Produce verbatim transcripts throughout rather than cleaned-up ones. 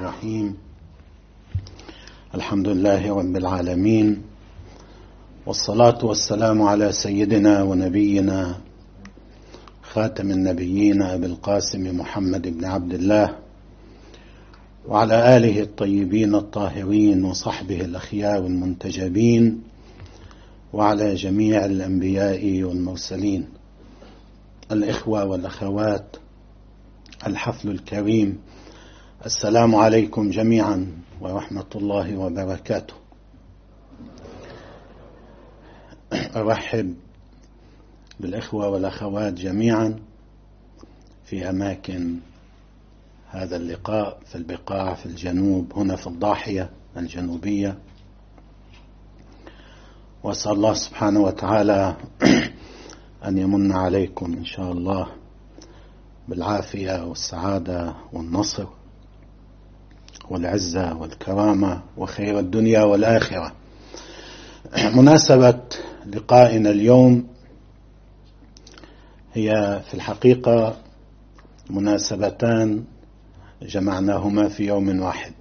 الرحيم. الحمد لله رب العالمين، والصلاة والسلام على سيدنا ونبينا خاتم النبيين أبي القاسم محمد بن عبد الله وعلى آله الطيبين الطاهرين وصحبه الأخيار المنتجبين وعلى جميع الأنبياء والمرسلين. الإخوة والأخوات، الحفل الكريم، السلام عليكم جميعا ورحمة الله وبركاته. أرحب بالإخوة والأخوات جميعا في أماكن هذا اللقاء، في البقاع في الجنوب، هنا في الضاحية الجنوبية، وأسأل الله سبحانه وتعالى أن يمن عليكم إن شاء الله بالعافية والسعادة والنصر والعزة والكرامة وخير الدنيا والآخرة. مناسبة لقائنا اليوم هي في الحقيقة مناسبتان جمعناهما في يوم واحد.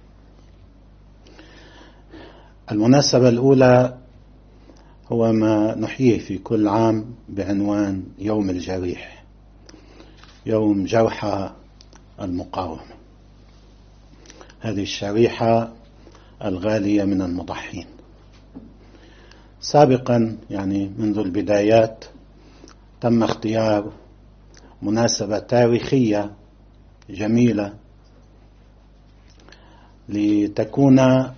المناسبة الأولى هو ما نحييه في كل عام بعنوان يوم الجريح، يوم جرحى المقاومة، هذه الشريحة الغالية من المضحين. سابقا يعني منذ البدايات تم اختيار مناسبة تاريخية جميلة لتكون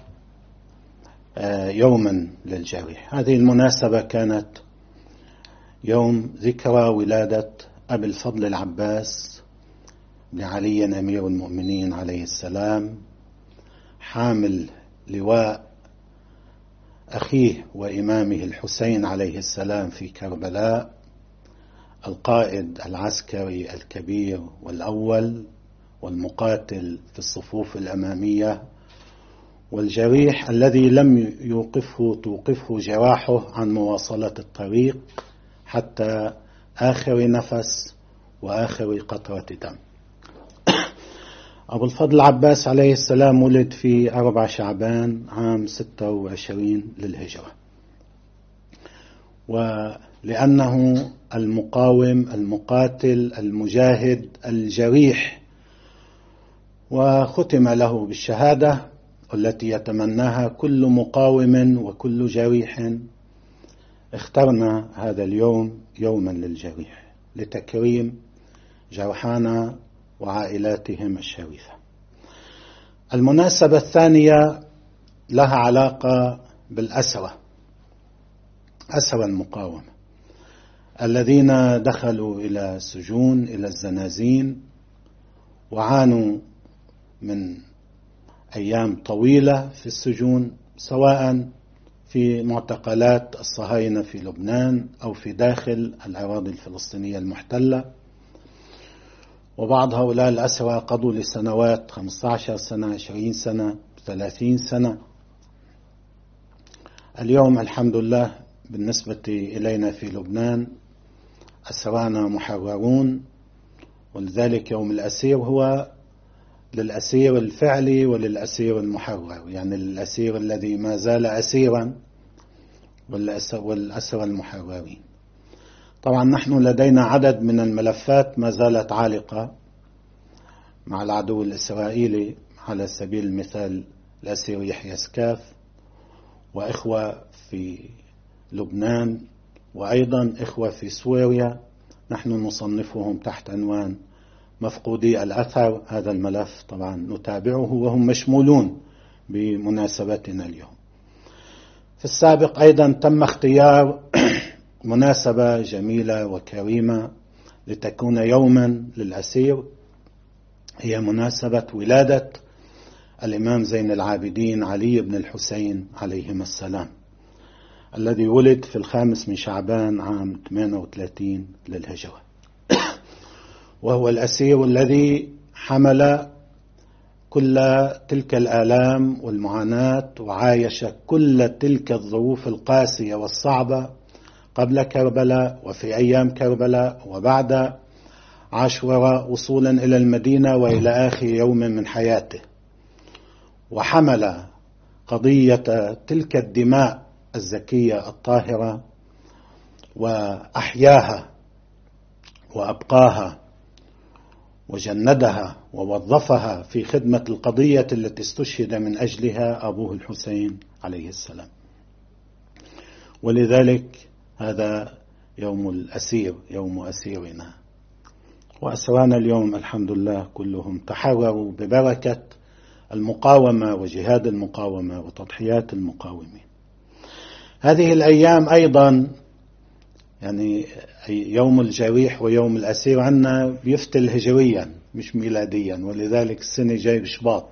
يوما للجريح. هذه المناسبة كانت يوم ذكرى ولادة أبي الفضل العباس بن علي أمير المؤمنين عليه السلام، حامل لواء أخيه وإمامه الحسين عليه السلام في كربلاء، القائد العسكري الكبير والأول والمقاتل في الصفوف الأمامية، والجريح الذي لم يوقفه توقفه جراحه عن مواصلة الطريق حتى آخر نفس وآخر قطرة دم. أبو الفضل العباس عليه السلام ولد في أربع شعبان عام ستة وعشرين للهجرة، ولأنه المقاوم المقاتل المجاهد الجريح وختم له بالشهادة التي يتمناها كل مقاوم وكل جريح، اخترنا هذا اليوم يوما للجريح لتكريم جرحانا وعائلاتهم الشريفة. المناسبة الثانية لها علاقة بالأسرة، أسرى المقاومة الذين دخلوا إلى السجون، إلى الزنازين، وعانوا من أيام طويلة في السجون، سواء في معتقلات الصهاينة في لبنان أو في داخل الأراضي الفلسطينية المحتلة. وبعض هؤلاء الأسرى قضوا لسنوات، خمسة عشر سنة، عشرين سنة، ثلاثين سنة. اليوم الحمد لله بالنسبة إلينا في لبنان أسرانا محررون، ولذلك يوم الأسير هو للأسير الفعلي وللأسير المحرر، يعني للأسير الذي ما زال أسيرا والأسرى المحررين. طبعا نحن لدينا عدد من الملفات ما زالت عالقة مع العدو الإسرائيلي، على سبيل المثال الأسير يحيى سكاف وإخوة في لبنان وأيضا إخوة في سوريا، نحن نصنفهم تحت عنوان مفقودي الأثر. هذا الملف طبعا نتابعه وهم مشمولون بمناسبتنا اليوم. في السابق أيضا تم اختيار مناسبة جميلة وكريمة لتكون يوما للأسير، هي مناسبة ولادة الإمام زين العابدين علي بن الحسين عليهما السلام، الذي ولد في الخامس من شعبان عام ثمانية وثلاثين للهجرة، وهو الأسير الذي حمل كل تلك الآلام والمعاناة وعايش كل تلك الظروف القاسية والصعبة قبل كربلاء وفي أيام كربلاء وبعد عاشوراء وصولا إلى المدينة وإلى آخر يوم من حياته. وحمل قضية تلك الدماء الزكية الطاهرة وأحياها وأبقاها وجندها ووظفها في خدمة القضية التي استشهد من أجلها أبوه الحسين عليه السلام. ولذلك هذا يوم الأسير، يوم أسيرنا، وأسرانا اليوم الحمد لله كلهم تحرروا ببركة المقاومة وجهاد المقاومة وتضحيات المقاومين. هذه الأيام أيضا يعني يوم الجريح ويوم الأسير عنا بيفتل هجريا مش ميلاديا، ولذلك السنة جاي بشباط.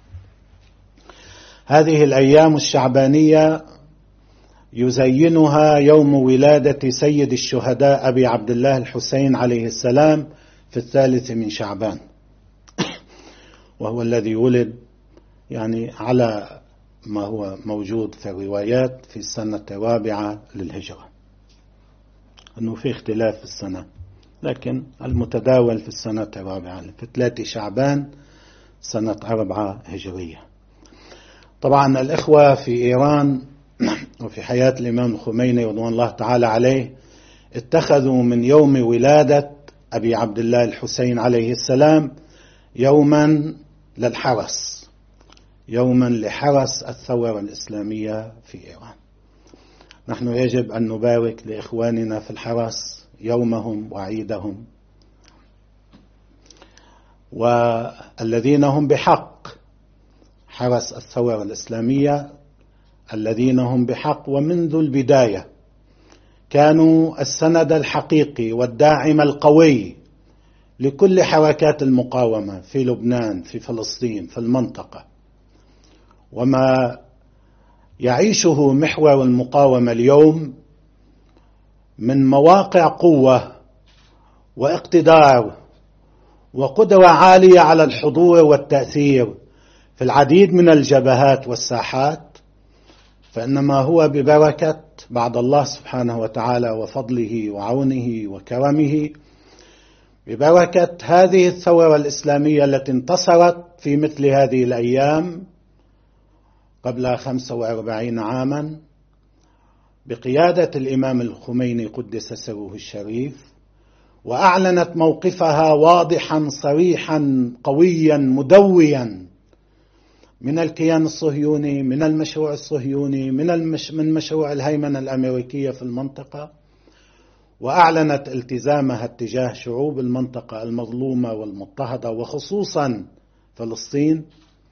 هذه الأيام الشعبانية يزينها يوم ولادة سيد الشهداء أبي عبد الله الحسين عليه السلام في الثالث من شعبان، وهو الذي ولد يعني على ما هو موجود في الروايات في السنة الرابعة للهجرة، أنه في اختلاف في السنة، لكن المتداول في السنة الرابعة في ثلاثة شعبان سنة أربعة هجرية. طبعا الإخوة في إيران وفي حياة الإمام الخميني رضوان الله تعالى عليه اتخذوا من يوم ولادة أبي عبد الله الحسين عليه السلام يوما للحرس، يوما لحرس الثورة الإسلامية في إيران. نحن يجب أن نبارك لإخواننا في الحرس يومهم وعيدهم، والذين هم بحق حرس الثورة الإسلامية، الذين هم بحق ومنذ البداية كانوا السند الحقيقي والداعم القوي لكل حركات المقاومة في لبنان، في فلسطين، في المنطقة. وما يعيشه محور المقاومة اليوم من مواقع قوة واقتدار وقدرة عالية على الحضور والتأثير في العديد من الجبهات والساحات، فإنما هو ببركة بعد الله سبحانه وتعالى وفضله وعونه وكرمه، ببركة هذه الثورة الإسلامية التي انتصرت في مثل هذه الأيام قبل خمسة وأربعين عاما بقيادة الإمام الخميني قدس سره الشريف، وأعلنت موقفها واضحا صريحا قويا مدويا من الكيان الصهيوني، من المشروع الصهيوني، من, المش من مشروع الهيمنة الأمريكية في المنطقة، وأعلنت التزامها اتجاه شعوب المنطقة المظلومة والمضطهدة وخصوصا فلسطين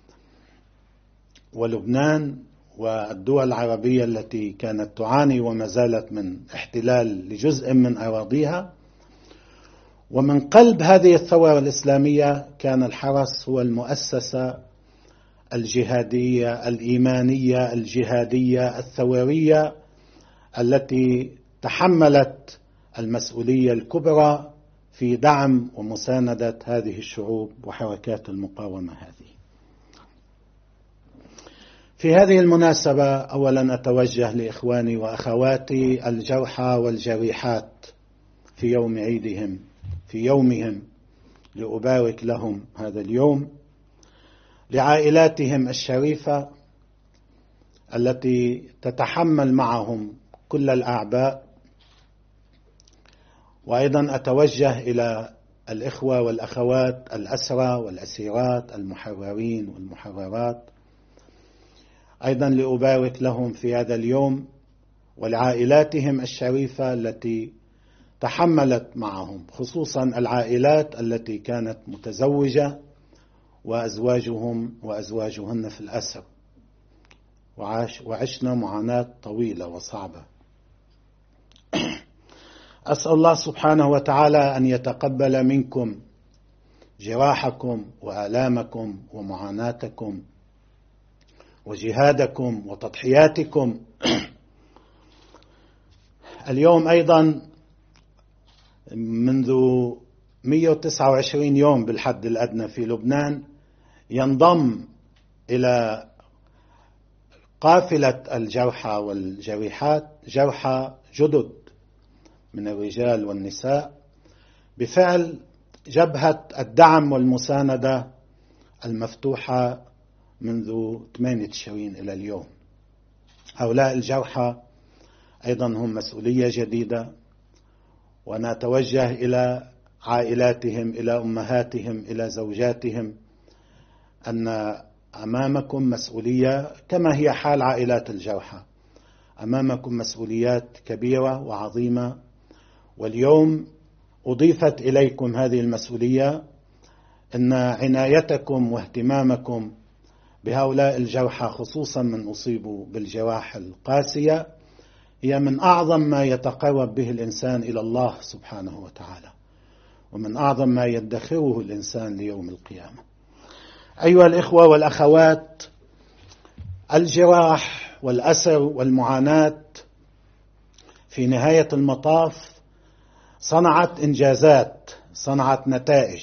ولبنان والدول العربية التي كانت تعاني وما زالت من احتلال لجزء من أراضيها. ومن قلب هذه الثورة الإسلامية كان الحرس هو المؤسسة الجهادية الإيمانية الجهادية الثورية التي تحملت المسؤولية الكبرى في دعم ومساندة هذه الشعوب وحركات المقاومة هذه. في هذه المناسبة أولا أتوجه لإخواني وأخواتي الجرحى والجريحات في يوم عيدهم، في يومهم، لأبارك لهم هذا اليوم، لعائلاتهم الشريفة التي تتحمل معهم كل الأعباء. وأيضا أتوجه إلى الإخوة والأخوات الأسرى والأسيرات المحررين والمحررات، أيضا لأبارك لهم في هذا اليوم، ولعائلاتهم الشريفة التي تحملت معهم، خصوصا العائلات التي كانت متزوجة وأزواجهم وأزواجهن في الأسر، وعاش وعشنا معاناة طويلة وصعبة. أسأل الله سبحانه وتعالى أن يتقبل منكم جراحكم وآلامكم ومعاناتكم وجهادكم وتضحياتكم. اليوم أيضا منذ مئة وتسعة وعشرين يوم بالحد الأدنى في لبنان ينضم إلى قافلة الجرحى والجريحات جرحى جدد من الرجال والنساء بفعل جبهة الدعم والمساندة المفتوحة منذ ثمانية تشرين إلى اليوم. هؤلاء الجرحى أيضا هم مسؤولية جديدة، ونتوجه إلى عائلاتهم، إلى أمهاتهم، إلى زوجاتهم، أن أمامكم مسؤولية كما هي حال عائلات الجرحى، أمامكم مسؤوليات كبيرة وعظيمة. واليوم أضيفت إليكم هذه المسؤولية أن عنايتكم واهتمامكم بهؤلاء الجرحى، خصوصا من أصيبوا بالجراح القاسية، هي من أعظم ما يتقرب به الإنسان إلى الله سبحانه وتعالى، ومن أعظم ما يدخره الإنسان ليوم القيامة. أيها الإخوة والأخوات، الجراح والأسر والمعاناة في نهاية المطاف صنعت إنجازات، صنعت نتائج،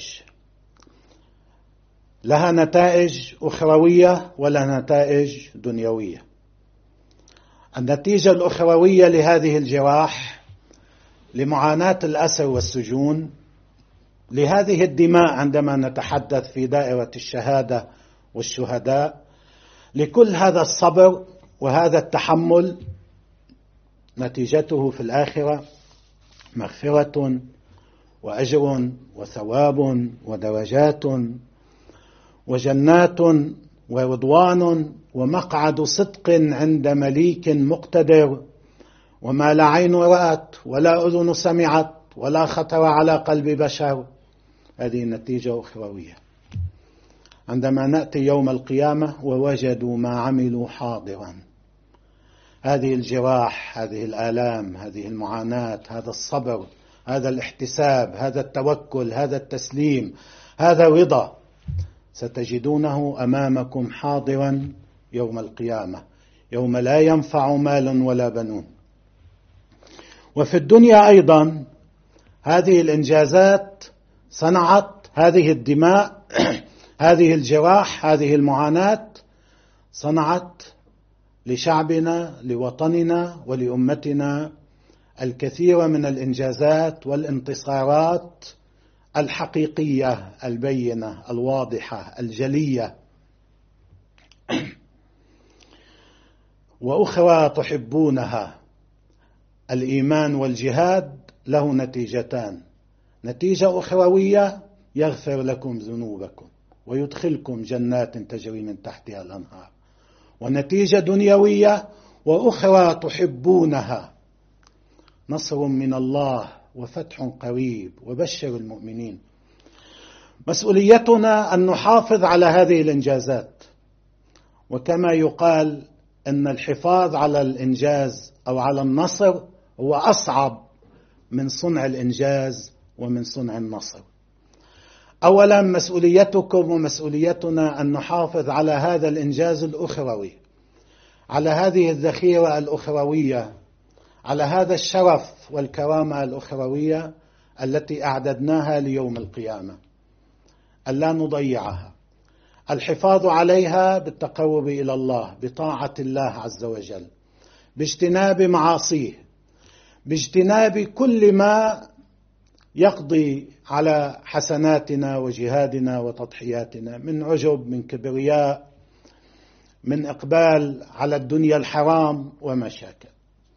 لها نتائج أخروية ولها نتائج دنيوية. النتيجة الأخروية لهذه الجراح، لمعاناة الأسر والسجون، لهذه الدماء عندما نتحدث في دائرة الشهادة والشهداء، لكل هذا الصبر وهذا التحمل، نتيجته في الآخرة مغفرة وأجر وثواب ودرجات وجنات ورضوان ومقعد صدق عند مليك مقتدر، وما لا عين رأت ولا أذن سمعت ولا خطر على قلب بشر. هذه النتيجة أخروية. عندما نأتي يوم القيامة ووجدوا ما عملوا حاضرا، هذه الجراح، هذه الآلام، هذه المعاناة، هذا الصبر، هذا الاحتساب، هذا التوكل، هذا التسليم، هذا الرضا، ستجدونه أمامكم حاضرا يوم القيامة، يوم لا ينفع مال ولا بنون. وفي الدنيا أيضا هذه الإنجازات صنعت هذه الدماء، هذه الجراح، هذه المعاناة صنعت لشعبنا، لوطننا ولأمتنا الكثير من الإنجازات والانتصارات الحقيقية البينة الواضحة الجلية. وأخرى تحبونها، الإيمان والجهاد له نتيجتان: نتيجة أخروية يغفر لكم ذنوبكم ويدخلكم جنات تجري من تحتها الأنهار، ونتيجة دنيوية وأخرى تحبونها، نصر من الله وفتح قريب وبشر المؤمنين. مسؤوليتنا أن نحافظ على هذه الإنجازات، وكما يقال أن الحفاظ على الإنجاز أو على النصر هو أصعب من صنع الإنجاز ومن صنع النصر. أولا، مسؤوليتكم ومسؤوليتنا أن نحافظ على هذا الإنجاز الأخروي، على هذه الذخيرة الأخروية، على هذا الشرف والكرامة الأخروية التي أعددناها ليوم القيامة، ألا نضيعها. الحفاظ عليها بالتقرب إلى الله، بطاعة الله عز وجل، باجتناب معاصيه، باجتناب كل ما يقضي على حسناتنا وجهادنا وتضحياتنا من عجب، من كبرياء، من إقبال على الدنيا الحرام ومشاكل.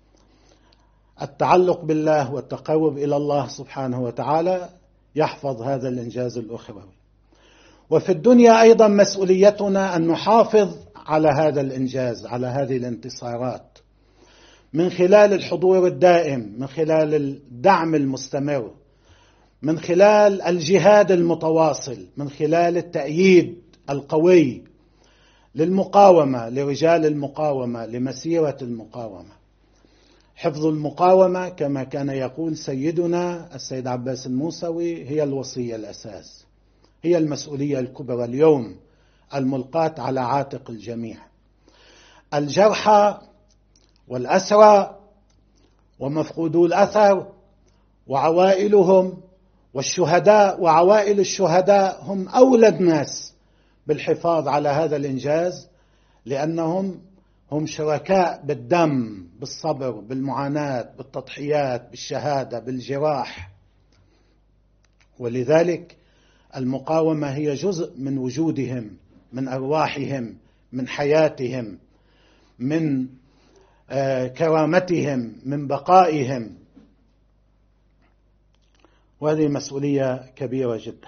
التعلق بالله والتقرب إلى الله سبحانه وتعالى يحفظ هذا الإنجاز الأخروي. وفي الدنيا أيضا مسؤوليتنا أن نحافظ على هذا الإنجاز، على هذه الانتصارات، من خلال الحضور الدائم، من خلال الدعم المستمر، من خلال الجهاد المتواصل، من خلال التأييد القوي للمقاومة، لرجال المقاومة، لمسيرة المقاومة. حفظ المقاومة كما كان يقول سيدنا السيد عباس الموسوي هي الوصية الأساس، هي المسؤولية الكبرى اليوم الملقاة على عاتق الجميع. الجرحى والأسرى ومفقودو الأثر وعوائلهم والشهداء وعوائل الشهداء هم أولى الناس بالحفاظ على هذا الإنجاز، لأنهم هم شركاء بالدم، بالصبر، بالمعاناة، بالتضحيات، بالشهادة، بالجراح. ولذلك المقاومة هي جزء من وجودهم، من أرواحهم، من حياتهم، من كرامتهم، من بقائهم، وهذه مسؤولية كبيرة جدا.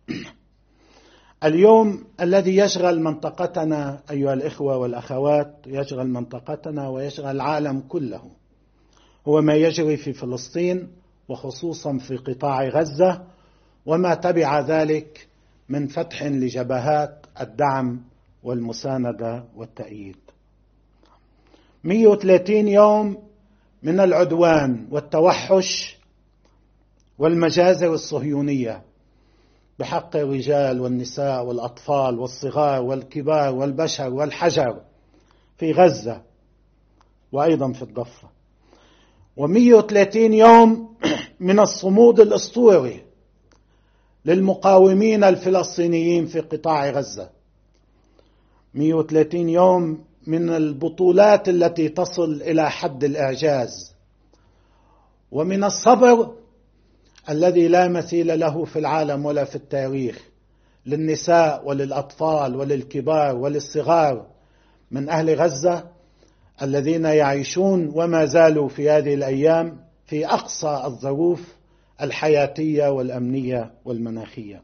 اليوم الذي يشغل منطقتنا أيها الإخوة والأخوات، يشغل منطقتنا ويشغل العالم كله، هو ما يجري في فلسطين وخصوصا في قطاع غزة، وما تبع ذلك من فتح لجبهات الدعم والمساندة والتأييد. مئة وثلاثين يوم من العدوان والتوحش والمجازر الصهيونية بحق الرجال والنساء والأطفال والصغار والكبار والبشر والحجر في غزة وأيضا في الضفة، ومئة وثلاثين يوم من الصمود الأسطوري للمقاومين الفلسطينيين في قطاع غزة، مئة وثلاثين يوم من البطولات التي تصل إلى حد الإعجاز، ومن الصبر الذي لا مثيل له في العالم ولا في التاريخ للنساء وللأطفال وللكبار وللصغار من أهل غزة الذين يعيشون وما زالوا في هذه الأيام في أقصى الظروف الحياتية والأمنية والمناخية.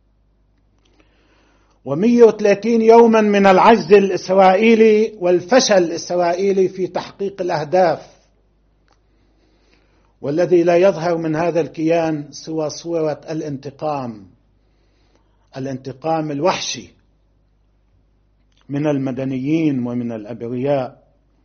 ومئة وثلاثين يوما من العجز الإسرائيلي والفشل الإسرائيلي في تحقيق الأهداف، والذي لا يظهر من هذا الكيان سوى صورة الانتقام، الانتقام الوحشي من المدنيين ومن الأبرياء.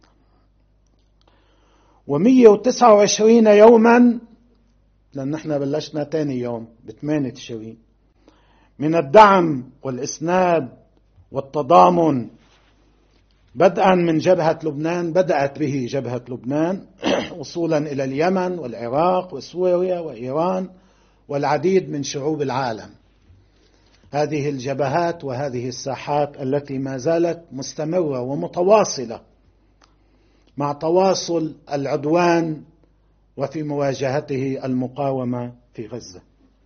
ومئة وتسعة وعشرين يوما، لأن احنا بلشنا تاني يوم بثمانية تشرين، من الدعم والإسناد والتضامن، بدءا من جبهة لبنان، بدأت به جبهة لبنان وصولا إلى اليمن والعراق وسوريا وإيران والعديد من شعوب العالم. هذه الجبهات وهذه الساحات التي ما زالت مستمرة ومتواصلة مع تواصل العدوان وفي مواجهته المقاومة في غزة.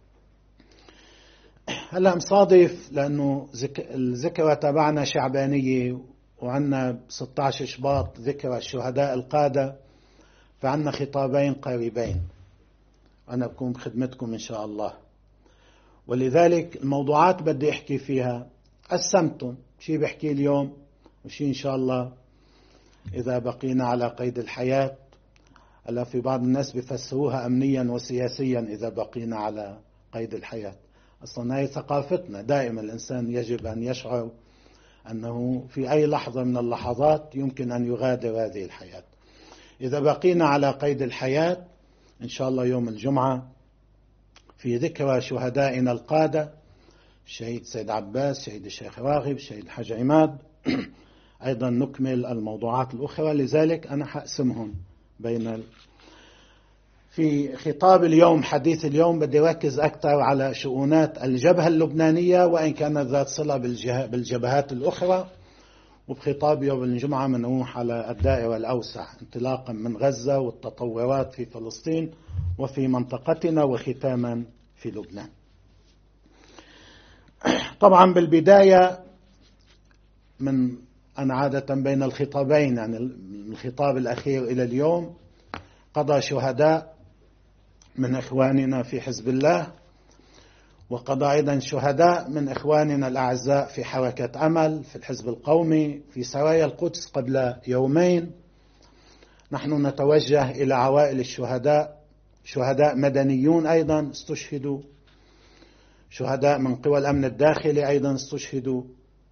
هلا مصادف لأنه الذكرى تبعنا شعبانية وعنا ستة عشر شباط ذكرى الشهداء القادة، فعنا خطابين قريبين، أنا بكون بخدمتكم إن شاء الله. ولذلك الموضوعات بدي أحكي فيها قسمتهم، شيء بحكي اليوم وشيء إن شاء الله إذا بقينا على قيد الحياة. هلا في بعض الناس بيفسروها أمنيا وسياسيا إذا بقينا على قيد الحياة. أصلا هي ثقافتنا، دائما الإنسان يجب أن يشعر أنه في أي لحظة من اللحظات يمكن أن يغادر هذه الحياة. إذا بقينا على قيد الحياة إن شاء الله يوم الجمعة في ذكرى شهدائنا القادة، الشهيد سيد عباس، شهيد الشيخ راغب، شهيد الحاج عماد، أيضا نكمل الموضوعات الأخرى. لذلك أنا حقسمهم بين ال... في خطاب اليوم، حديث اليوم، بدي أركز أكثر على شؤونات الجبهة اللبنانية وإن كانت ذات صلة بالجه... بالجبهات الأخرى، وبخطاب يوم الجمعة منروح على الدائرة الأوسع انطلاقا من غزة والتطورات في فلسطين وفي منطقتنا وختاما في لبنان. طبعا بالبداية من أنا عادة بين الخطابين، يعني الخطاب الأخير إلى اليوم، قضى شهداء من إخواننا في حزب الله، وقضى أيضا شهداء من إخواننا الأعزاء في حركة أمل، في الحزب القومي، في سرايا القدس قبل يومين. نحن نتوجه إلى عوائل الشهداء، شهداء مدنيون أيضا استشهدوا، شهداء من قوى الأمن الداخلي أيضا استشهدوا.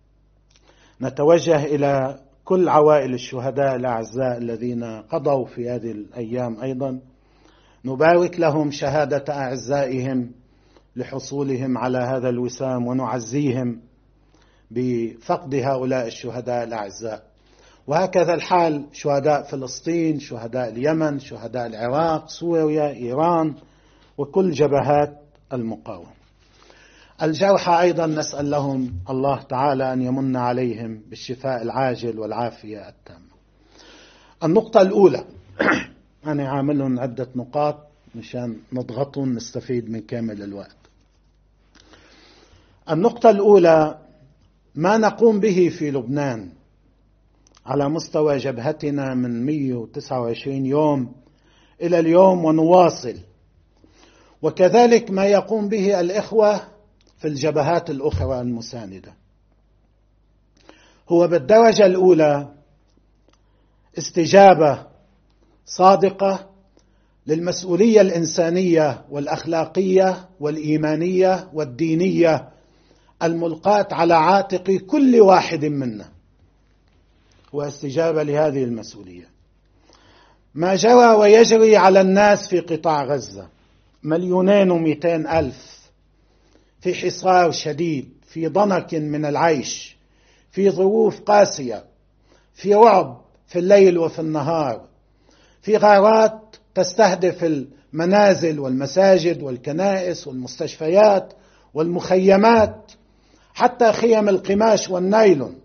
نتوجه إلى كل عوائل الشهداء الأعزاء الذين قضوا في هذه الأيام أيضا، نبارك لهم شهادة أعزائهم لحصولهم على هذا الوسام، ونعزيهم بفقد هؤلاء الشهداء الأعزاء. وهكذا الحال شهداء فلسطين، شهداء اليمن، شهداء العراق، سوريا، إيران، وكل جبهات المقاومة. الجرحى أيضا نسأل لهم الله تعالى أن يمن عليهم بالشفاء العاجل والعافية التامة. النقطة الأولى أنا عاملهم عدة نقاط مشان نضغطهم نستفيد من كامل الوقت. النقطة الأولى، ما نقوم به في لبنان على مستوى جبهتنا من مئة وتسعة وعشرين يوم إلى اليوم ونواصل، وكذلك ما يقوم به الإخوة في الجبهات الأخرى المساندة. هو بالدرجة الأولى استجابة صادقة للمسؤولية الإنسانية والأخلاقية والإيمانية والدينية الملقاة على عاتق كل واحد منا، واستجابة لهذه المسؤولية. ما جرى ويجري على الناس في قطاع غزة، مليونين ومئتين ألف في حصار شديد، في ضنك من العيش، في ظروف قاسية، في رعب في الليل وفي النهار، في غارات تستهدف المنازل والمساجد والكنائس والمستشفيات والمخيمات، حتى خيم القماش والنايلون.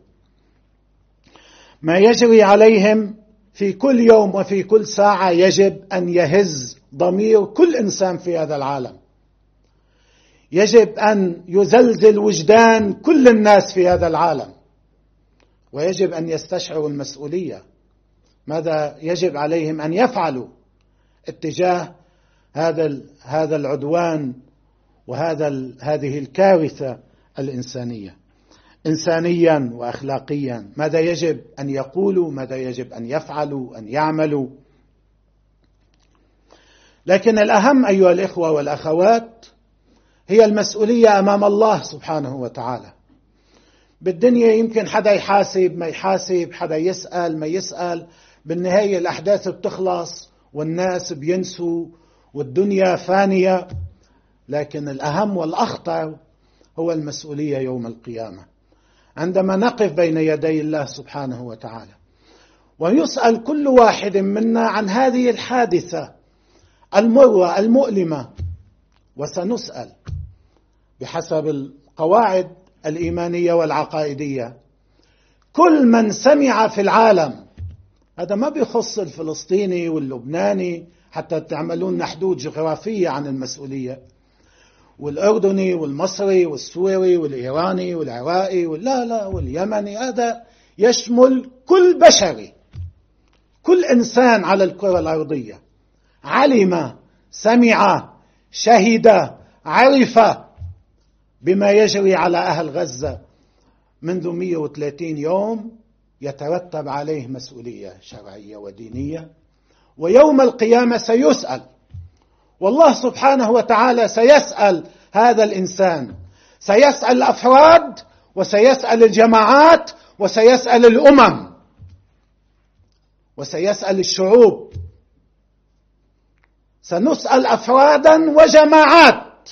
ما يجري عليهم في كل يوم وفي كل ساعة يجب أن يهز ضمير كل إنسان في هذا العالم، يجب أن يزلزل وجدان كل الناس في هذا العالم، ويجب أن يستشعروا المسؤولية. ماذا يجب عليهم أن يفعلوا اتجاه هذا هذا العدوان وهذا هذه الكارثة الإنسانية، إنسانيا وأخلاقيا؟ ماذا يجب أن يقولوا؟ ماذا يجب أن يفعلوا أن يعملوا؟ لكن الأهم أيها الإخوة والأخوات هي المسؤولية أمام الله سبحانه وتعالى. بالدنيا يمكن حدا يحاسب ما يحاسب، حدا يسأل ما يسأل، بالنهاية الأحداث بتخلص والناس بينسوا والدنيا فانية. لكن الأهم والأخطر هو المسؤولية يوم القيامة، عندما نقف بين يدي الله سبحانه وتعالى ويسأل كل واحد منا عن هذه الحادثة المرة المؤلمة. وسنسأل بحسب القواعد الإيمانية والعقائدية. كل من سمع في العالم، هذا ما بيخص الفلسطيني واللبناني حتى تعملون حدود جغرافية عن المسؤولية، والأردني والمصري والسوري والإيراني والعراقي ولا لا واليمني، هذا يشمل كل بشري، كل إنسان على الكرة الأرضية علم سمع شهد عرف بما يجري على أهل غزة منذ مئة وثلاثين يوم، يترتب عليه مسؤولية شرعية ودينية، ويوم القيامة سيسأل، والله سبحانه وتعالى سيسأل هذا الإنسان، سيسأل الأفراد وسيسأل الجماعات وسيسأل الأمم وسيسأل الشعوب. سنسأل أفرادا وجماعات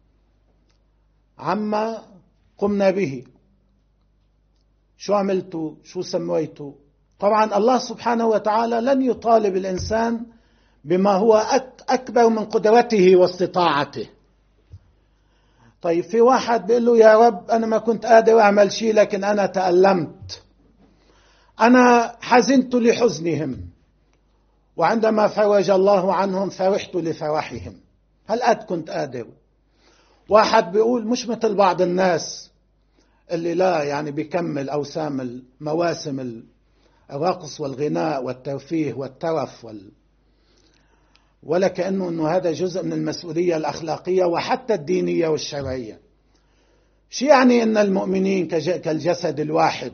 عما قمنا به، شو عملتوا، شو سميتوا. طبعا الله سبحانه وتعالى لن يطالب الإنسان بما هو أكبر من قدرته واستطاعته. طيب في واحد بيقول له يا رب أنا ما كنت قادر أعمل شيء لكن أنا تألمت، أنا حزنت لحزنهم، وعندما فرج الله عنهم فرحت لفرحهم. هل قد كنت قادر؟ واحد بيقول مش مثل بعض الناس اللي لا يعني بيكمل أوسام المواسم الرقص والغناء والترفيه والترف وال... ولا كأنه أنه هذا جزء من المسؤولية الأخلاقية وحتى الدينية والشرعية. شو يعني أن المؤمنين كالجسد الواحد،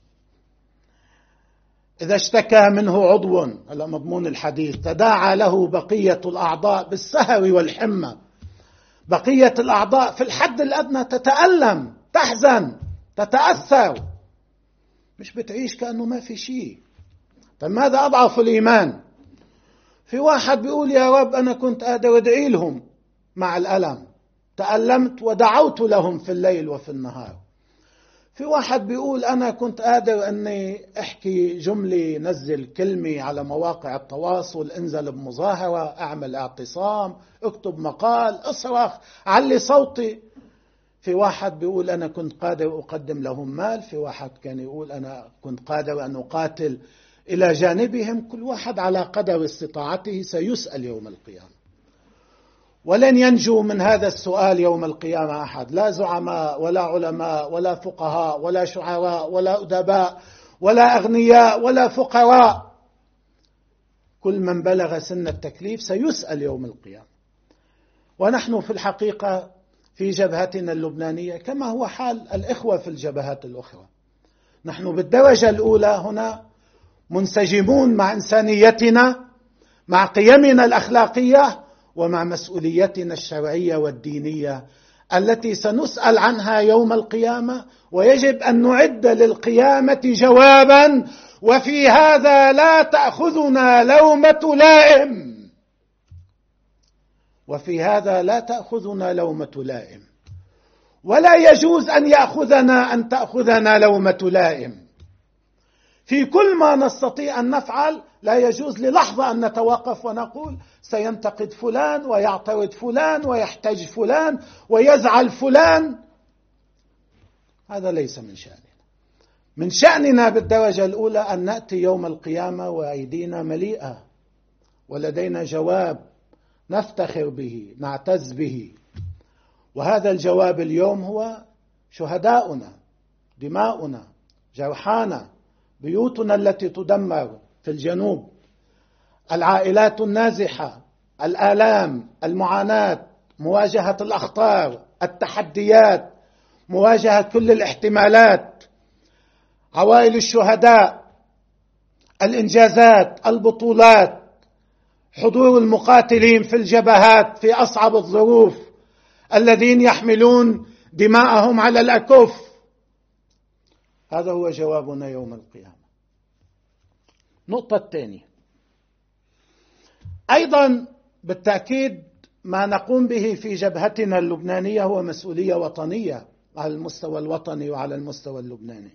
إذا اشتكى منه عضو، هذا مضمون الحديث، تداعى له بقية الأعضاء بالسهر والحمى. بقية الأعضاء في الحد الأدنى تتألم، تحزن، تتأثر، مش بتعيش كأنه ما في شيء. طيب ماذا أضعف الإيمان؟ في واحد بيقول يا رب أنا كنت قادر أدعي لهم مع الألم، تألمت ودعوت لهم في الليل وفي النهار. في واحد بيقول أنا كنت قادر أني أحكي جملة، نزل كلمة على مواقع التواصل، انزل بمظاهرة، أعمل اعتصام، اكتب مقال، اصرخ، علي صوتي. في واحد بيقول أنا كنت قادر أقدم لهم مال. في واحد كان يقول أنا كنت قادر أن أقاتل إلى جانبهم. كل واحد على قدر استطاعته سيسأل يوم القيامة، ولن ينجو من هذا السؤال يوم القيامة أحد، لا زعماء ولا علماء ولا فقهاء ولا شعراء ولا أدباء ولا أغنياء ولا فقراء. كل من بلغ سن التكليف سيسأل يوم القيامة. ونحن في الحقيقة في جبهتنا اللبنانية كما هو حال الإخوة في الجبهات الأخرى، نحن بالدرجة الأولى هنا منسجمون مع إنسانيتنا، مع قيمنا الأخلاقية، ومع مسؤوليتنا الشرعية والدينية التي سنسأل عنها يوم القيامة، ويجب أن نعد للقيامة جوابا، وفي هذا لا تأخذنا لومة لائم، وفي هذا لا تأخذنا لومة لائم، ولا يجوز أن يأخذنا أن تأخذنا لومة لائم. في كل ما نستطيع أن نفعل لا يجوز للحظة أن نتوقف ونقول سينتقد فلان ويعترض فلان ويحتج فلان ويزعل فلان. هذا ليس من شأننا. من شأننا بالدرجة الأولى أن نأتي يوم القيامة وأيدينا مليئة ولدينا جواب نفتخر به نعتز به، وهذا الجواب اليوم هو شهداؤنا، دماؤنا، جرحانا، بيوتنا التي تدمر في الجنوب، العائلات النازحة، الآلام، المعاناة، مواجهة الأخطار، التحديات، مواجهة كل الاحتمالات، عوائل الشهداء، الإنجازات، البطولات، حضور المقاتلين في الجبهات في أصعب الظروف، الذين يحملون دماءهم على الأكف. هذا هو جوابنا يوم القيامة. النقطة الثانية أيضا بالتأكيد ما نقوم به في جبهتنا اللبنانية هو مسؤولية وطنية على المستوى الوطني وعلى المستوى اللبناني.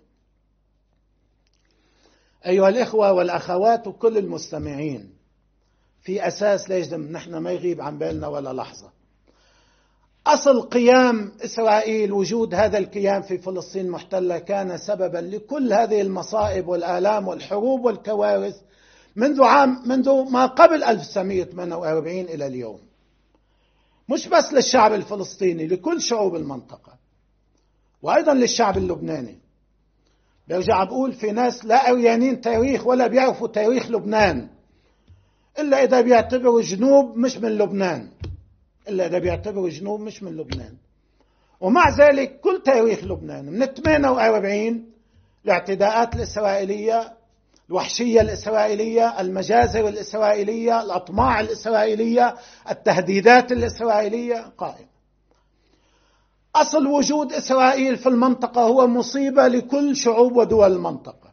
أيها الإخوة والأخوات وكل المستمعين، في أساس ليش نحن ما يغيب عن بالنا ولا لحظة، أصل قيام إسرائيل، وجود هذا الكيان في فلسطين المحتلة كان سببا لكل هذه المصائب والآلام والحروب والكوارث منذ عام منذ ما قبل ألف وتسعمئة وثمانية وأربعين إلى اليوم، مش بس للشعب الفلسطيني، لكل شعوب المنطقة، وأيضا للشعب اللبناني. برجع بقول في ناس لا أريانين تاريخ ولا بيعرفوا تاريخ لبنان إلا إذا بيعتبروا جنوب مش من لبنان، إلا إذا بيعتبروا جنوب مش من لبنان. ومع ذلك كل تاريخ لبنان من ثمانية وأربعين الاعتداءات الإسرائيلية، الوحشية الإسرائيلية، المجازر الإسرائيلية، الأطماع الإسرائيلية، التهديدات الإسرائيلية قائمة. أصل وجود إسرائيل في المنطقة هو مصيبة لكل شعوب ودول المنطقة،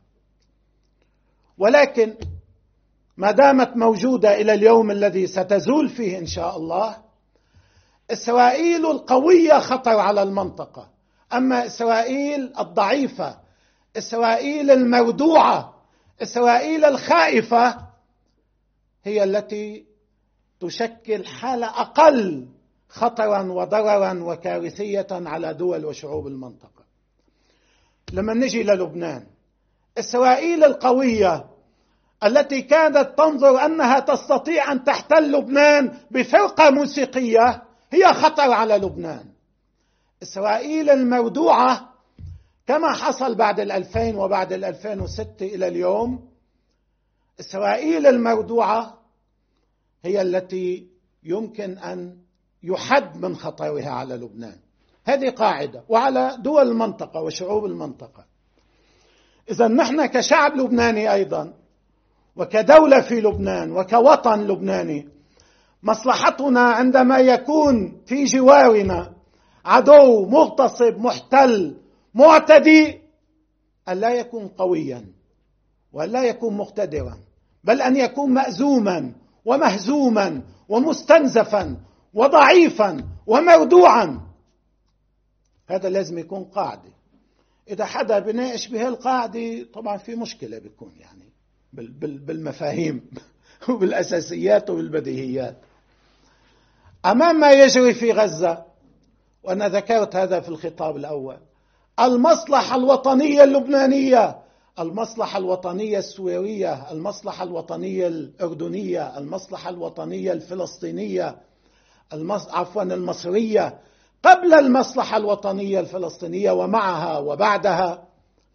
ولكن ما دامت موجودة إلى اليوم الذي ستزول فيه إن شاء الله، إسرائيل القوية خطر على المنطقة، أما إسرائيل الضعيفة، إسرائيل المردوعة، إسرائيل الخائفة هي التي تشكل حالة أقل خطرا وضررا وكارثية على دول وشعوب المنطقة. لما نجي للبنان، إسرائيل القوية التي كانت تنظر أنها تستطيع أن تحتل لبنان بفرقة موسيقية هي خطر على لبنان. إسرائيل المردوعة كما حصل بعد الألفين وبعد الألفين وستة إلى اليوم، إسرائيل المردوعة هي التي يمكن أن يحد من خطرها على لبنان. هذه قاعدة وعلى دول المنطقة وشعوب المنطقة. إذا نحن كشعب لبناني أيضا وكدولة في لبنان وكوطن لبناني، مصلحتنا عندما يكون في جوارنا عدو مغتصب محتل معتدي أن لا يكون قويا وأن لا يكون مقتدرا، بل أن يكون مأزوما ومهزوما ومستنزفا وضعيفا ومردوعا. هذا لازم يكون قاعدة. إذا حدا بناقش بهالقاعدة طبعا في مشكلة بيكون يعني بالمفاهيم وبالأساسيات وبالبديهيات. أمام ما يجري في غزة، وأنا ذكرت هذا في الخطاب الأول، المصلحة الوطنية اللبنانية، المصلحة الوطنية السورية، المصلحة الوطنية الأردنية، المصلحة الوطنية الفلسطينية، المص... عفوا المصرية، قبل المصلحة الوطنية الفلسطينية ومعها وبعدها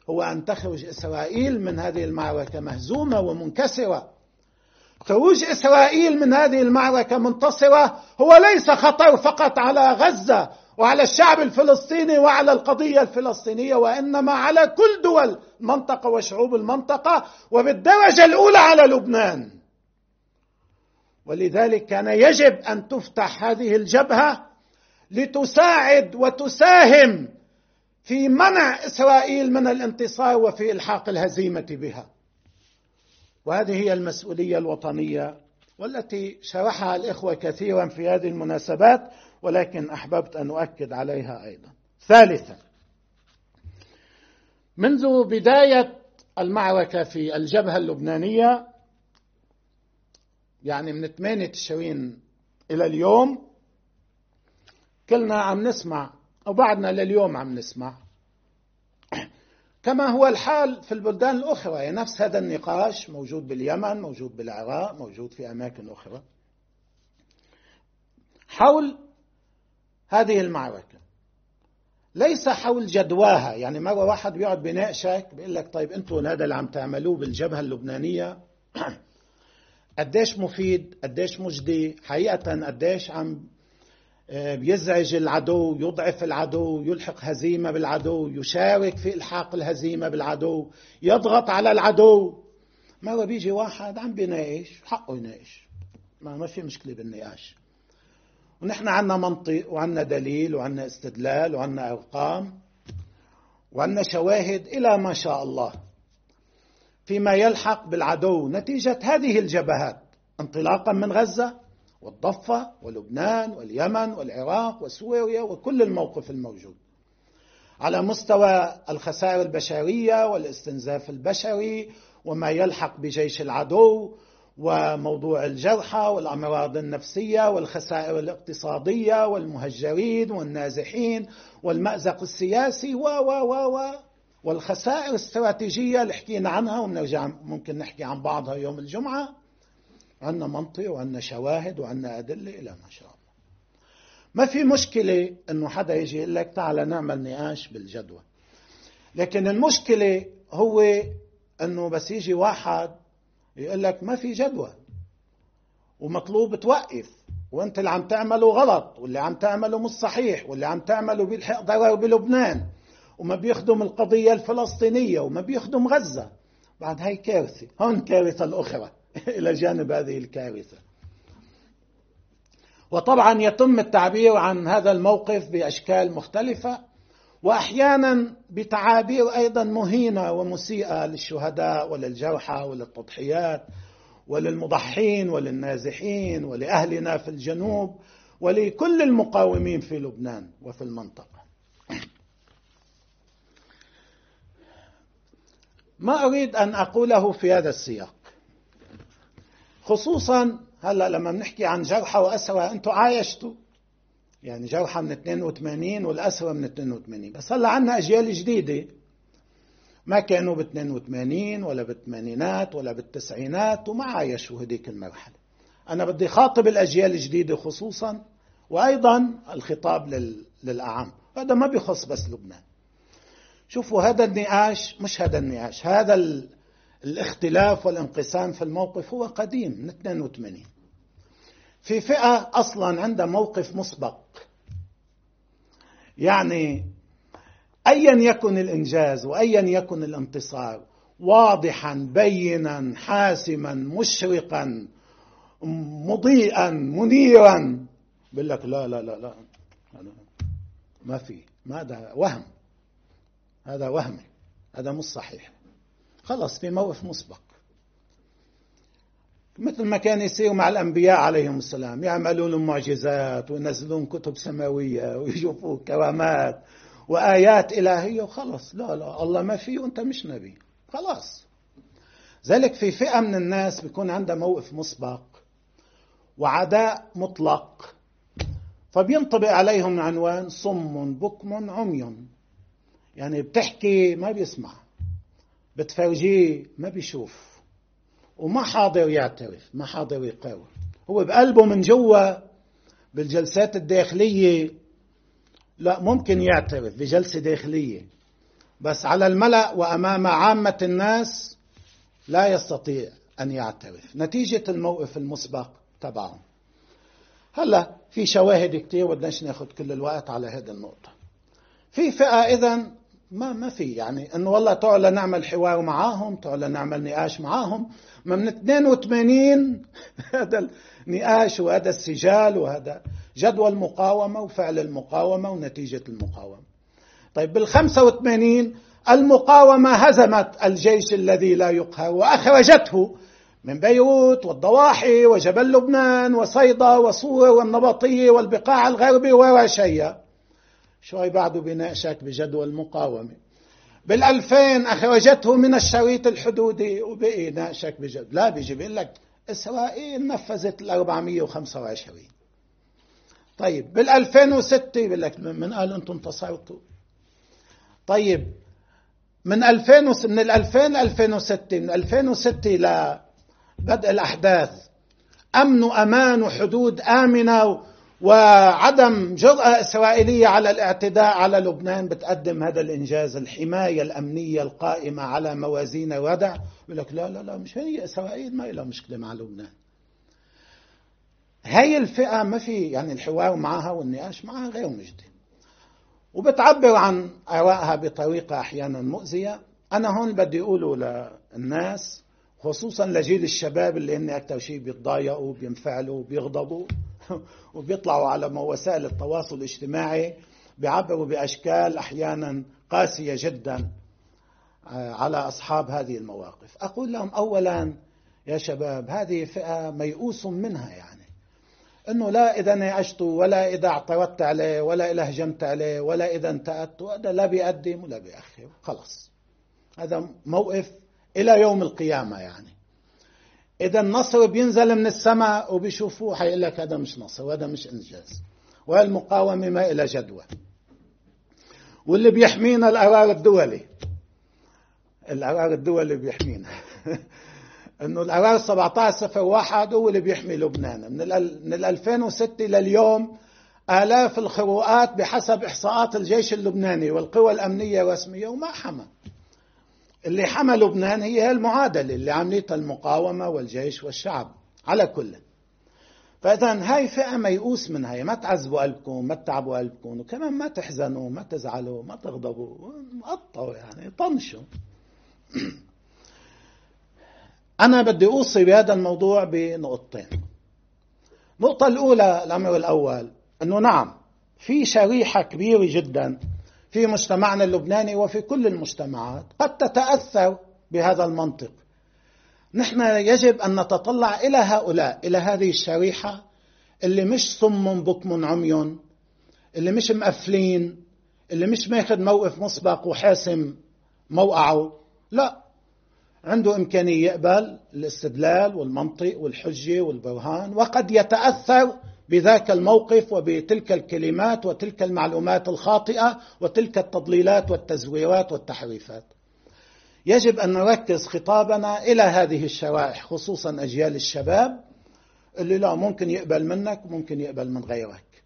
هو أن تخرج إسرائيل من هذه المعركة مهزومة ومنكسرة. خروج إسرائيل من هذه المعركة منتصرة هو ليس خطر فقط على غزة وعلى الشعب الفلسطيني وعلى القضية الفلسطينية، وإنما على كل دول المنطقة وشعوب المنطقة، وبالدرجة الأولى على لبنان. ولذلك كان يجب أن تفتح هذه الجبهة لتساعد وتساهم في منع إسرائيل من الانتصار وفي إلحاق الهزيمة بها. وهذه هي المسؤولية الوطنية والتي شرحها الإخوة كثيرا في هذه المناسبات، ولكن أحببت أن أؤكد عليها أيضا. ثالثا، منذ بداية المعركة في الجبهة اللبنانية، يعني من ثمانية تشرين إلى اليوم، كلنا عم نسمع أو بعدنا لليوم عم نسمع كما هو الحال في البلدان الأخرى، يعني نفس هذا النقاش موجود باليمن، موجود بالعراق، موجود في أماكن أخرى حول هذه المعركة، ليس حول جدواها. يعني مرة واحد بيقعد بيناقشك بيقول لك طيب أنتوا هذا اللي عم تعملوه بالجبهة اللبنانية قديش مفيد، قديش مجدي، حقيقة قديش عم بيزعج العدو، يضعف العدو، يلحق هزيمة بالعدو، يشارك في إلحاق الهزيمة بالعدو، يضغط على العدو. مرة بيجي واحد عم بيناقش، حقه يناقش، ما ما في مشكلة بالنقاش، ونحن عنا منطق وعنا دليل وعنا استدلال وعنا أرقام وعنا شواهد إلى ما شاء الله فيما يلحق بالعدو نتيجة هذه الجبهات، انطلاقا من غزة والضفة ولبنان واليمن والعراق وسوريا وكل الموقف الموجود، على مستوى الخسائر البشرية والاستنزاف البشري وما يلحق بجيش العدو، وموضوع الجرحى والأمراض النفسية والخسائر الاقتصادية والمهجرين والنازحين والمأزق السياسي و و و و والخسائر الاستراتيجية اللي حكينا عنها ونرجع ممكن نحكي عن بعضها يوم الجمعة. عندنا منطق وعندنا شواهد وعندنا أدلة إلى ما شاء الله. ما في مشكلة إنه حدا يجي يقول لك تعال نعمل نقاش بالجدوى، لكن المشكلة هو إنه بس يجي واحد يقول لك ما في جدوى ومطلوب توقف، وانت اللي عم تعمله غلط، واللي عم تعمله مش صحيح، واللي عم تعمله بيلحق ضرر بلبنان وما بيخدم القضية الفلسطينية وما بيخدم غزة. بعد هاي كارثة، هون كارثة الأخرى إلى جانب هذه الكارثة. وطبعا يتم التعبير عن هذا الموقف بأشكال مختلفة، وأحيانا بتعابير أيضا مهينة ومسيئة للشهداء وللجرحى وللتضحيات وللمضحين وللنازحين ولأهلنا في الجنوب ولكل المقاومين في لبنان وفي المنطقة. ما أريد أن أقوله في هذا السياق، خصوصا هلأ لما بنحكي عن جرحى وأسرى، أنتوا عايشتوا يعني جرحى من اثنين وثمانين والأسرى من اثنين وثمانين، بس هلأ عنا أجيال جديدة ما كانوا باثنين وثمانين ولا بالثمانينات ولا بالتسعينات وما عايشوا هذيك المرحلة. أنا بدي خاطب الأجيال الجديدة خصوصا، وأيضا الخطاب لل... للأعم، هذا ما بيخص بس لبنان. شوفوا هذا النقاش، مش هذا النقاش، هذا ال... الاختلاف والانقسام في الموقف هو قديم من اثنين وثمانين. في فئة أصلا عندها موقف مسبق، يعني أيا يكن الإنجاز وأيا يكن الانتصار واضحا بينا حاسما مشرقا مضيئا منيرا، بيقول لك لا لا لا لا ما في، ما هذا وهم، هذا وهم، هذا مش صحيح، خلص في موقف مسبق. مثل ما كان يصير مع الأنبياء عليهم السلام، يعملوا لهم معجزات وينزلون كتب سماوية ويشوفوا كرامات وآيات إلهية وخلص، لا لا الله ما فيه وأنت مش نبي، خلاص. ذلك في فئة من الناس بيكون عندها موقف مسبق وعداء مطلق، فبينطبق عليهم عنوان صم بكم عمي، يعني بتحكي ما بيسمع، بتفرجيه ما بيشوف، وما حاضر يعترف، ما حاضر يقاوم، هو بقلبه من جوا بالجلسات الداخلية لا ممكن يعترف بجلسة داخلية، بس على الملأ وأمام عامة الناس لا يستطيع أن يعترف نتيجة الموقف المسبق تبعهم. هلا في شواهد كتير ودناش ناخد كل الوقت على هذه النقطة. في فئة إذن ما ما في يعني إنه والله تعالى نعمل حوار معاهم، تعالى نعمل نقاش معاهم. ما من اثنين وثمانين هذا النقاش وهذا السجال وهذا جدوى المقاومة وفعل المقاومة ونتيجة المقاومة. طيب بالخمسة وثمانين المقاومة هزمت الجيش الذي لا يقهر وأخرجته من بيروت والضواحي وجبل لبنان وصيدا وصور والنبطية والبقاع الغربي ورشيا. شوي بعده بيناقشك بجدوى المقاومة. بالألفين أخرجته من الشريط الحدودي وبقي ناقشك بجدوى. لا بيجي بيقول لك إسرائيل نفذت الأربعمية وخمسة وعشرين. طيب بالألفين وستة بيقول لك من قال أنتم انتصرتوا. طيب من ألفين من الألفين لألفين وستة، من ألفين وستة لبدء الأحداث أمن وأمان وحدود آمنة وعدم جرأة إسرائيلية على الاعتداء على لبنان بتقدم هذا الإنجاز، الحماية الأمنية القائمة على موازين ردع. يقول لك لا لا لا مش هي إسرائيل ما لها مشكلة مع لبنان. هاي الفئة ما في يعني الحوار معها والنقاش معها غير مجدي، وبتعبر عن آرائها بطريقة أحيانا مؤذية. أنا هون بدي أقوله للناس خصوصا لجيل الشباب اللي هن أكثر شيء بيتضايقوا بينفعلوا بيغضبوا وبيطلعوا على وسائل التواصل الاجتماعي بيعبروا بأشكال أحيانا قاسية جدا على أصحاب هذه المواقف. أقول لهم أولا يا شباب هذه فئة ميؤوس منها، يعني أنه لا إذا ناقشتوا ولا إذا اعترضت عليه ولا إذا هجمت عليه ولا إذا انتقدت، هذا لا بيقدم ولا بيأخر، خلص هذا موقف إلى يوم القيامة. يعني إذا النصر بينزل من السماء وبيشوفوه حيقول لك هذا مش نصر وهذا مش إنجاز والمقاومة ما إلى جدوى. واللي بيحمينا القرار الدولي، القرار الدولي بيحمينا انه القرار سبعة عشر صفر واحد هو اللي بيحمي لبنان. من من ألفين وستة لليوم آلاف الخروقات بحسب إحصاءات الجيش اللبناني والقوى الأمنية الرسمية، وما حمى. اللي حمى لبنان هي المعادلة اللي عملتها المقاومة والجيش والشعب على كل. فإذا هاي فئة ميؤوس منها، ما تعذبوا قلبكم ما تتعبوا قلبكم، وكمان ما تحزنوا ما تزعلوا ما تغضبوا، مقطعوا يعني طنشوا. أنا بدي أوصي بهذا الموضوع بنقطتين. النقطة الأولى الأمر الأول أنه نعم في شريحة كبيرة جدا في مجتمعنا اللبناني وفي كل المجتمعات قد تتأثر بهذا المنطق. نحن يجب أن نتطلع إلى هؤلاء، إلى هذه الشريحة اللي مش صم بكم عمي، اللي مش مقفلين، اللي مش ماخذ موقف مسبق وحاسم موقعه، لا عنده إمكانية يقبل الاستدلال والمنطق والحجة والبرهان، وقد يتأثر بذاك الموقف وبتلك الكلمات وتلك المعلومات الخاطئة وتلك التضليلات والتزويرات والتحريفات. يجب أن نركز خطابنا إلى هذه الشرائح خصوصا أجيال الشباب اللي لا ممكن يقبل منك وممكن يقبل من غيرك.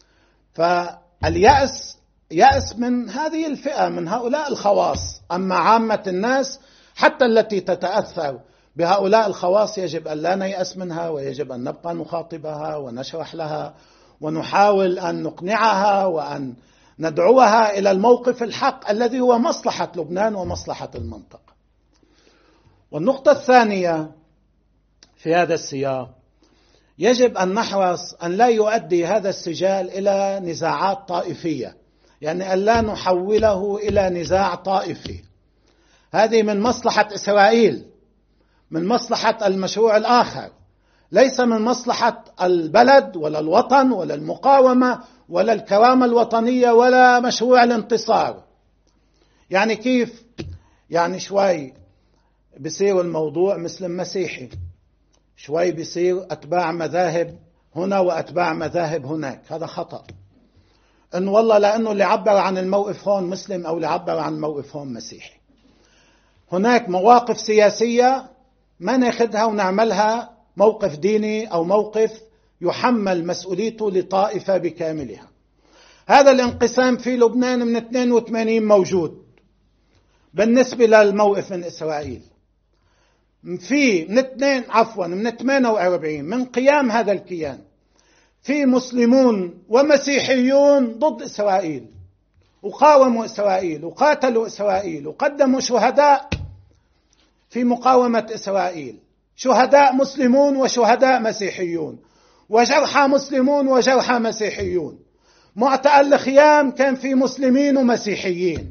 فاليأس يأس من هذه الفئة، من هؤلاء الخواص. أما عامة الناس حتى التي تتأثر بهؤلاء الخواص يجب أن لا نيأس منها، ويجب أن نبقى نخاطبها ونشرح لها ونحاول أن نقنعها وأن ندعوها إلى الموقف الحق الذي هو مصلحة لبنان ومصلحة المنطقة. والنقطة الثانية في هذا السياق، يجب أن نحرص أن لا يؤدي هذا السجال إلى نزاعات طائفية، يعني أن لا نحوله إلى نزاع طائفي. هذه من مصلحة إسرائيل، من مصلحة المشروع الآخر، ليس من مصلحة البلد ولا الوطن ولا المقاومة ولا الكرامة الوطنية ولا مشروع الانتصار. يعني كيف؟ يعني شوي بيصير الموضوع مثل المسيحي، شوي بيصير أتباع مذاهب هنا وأتباع مذاهب هناك. هذا خطأ. إنه والله لأنه اللي عبر عن الموقف هون مسلم أو اللي عبر عن الموقف هون مسيحي. هناك مواقف سياسية ما ناخدها ونعملها موقف ديني أو موقف يحمل مسؤوليته لطائفة بكاملها. هذا الانقسام في لبنان من اثنين وثمانين موجود، بالنسبة للموقف من إسرائيل. في من اثنين عفوا من ثمانية وأربعين من قيام هذا الكيان في مسلمون ومسيحيون ضد إسرائيل، وقاوموا إسرائيل وقاتلوا إسرائيل وقدموا شهداء في مقاومة إسرائيل، شهداء مسلمون وشهداء مسيحيون، وجرحى مسلمون وجرحى مسيحيون. معتقل الخيام كان في مسلمين ومسيحيين،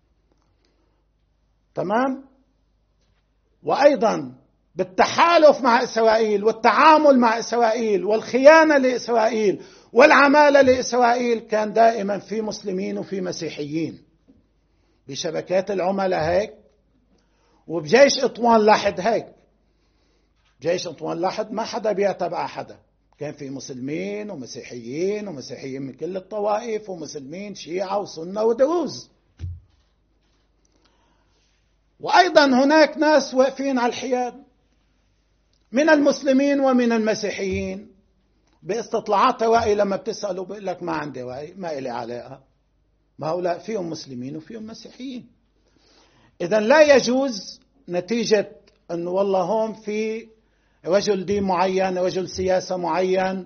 تمام. وأيضا بالتحالف مع إسرائيل والتعامل مع إسرائيل والخيانة لإسرائيل والعمالة لإسرائيل كان دائما في مسلمين وفي مسيحيين، بشبكات العملاء هيك، وبجيش إطوان لحد هيك. جيش إطوان لحد ما حدا بيتبع حدا، كان في مسلمين ومسيحيين ومسيحيين من كل الطوائف ومسلمين شيعة وسنة ودروز. وأيضا هناك ناس واقفين على الحياد من المسلمين ومن المسيحيين. باستطلاعات رأي لما بتسألوا بيقول لك ما عندي رأي، ما إلي علاقة. ما هؤلاء فيهم مسلمين وفيهم مسيحيين. إذن لا يجوز نتيجة أنه والله هون في رجل دين معين، رجل سياسة معين،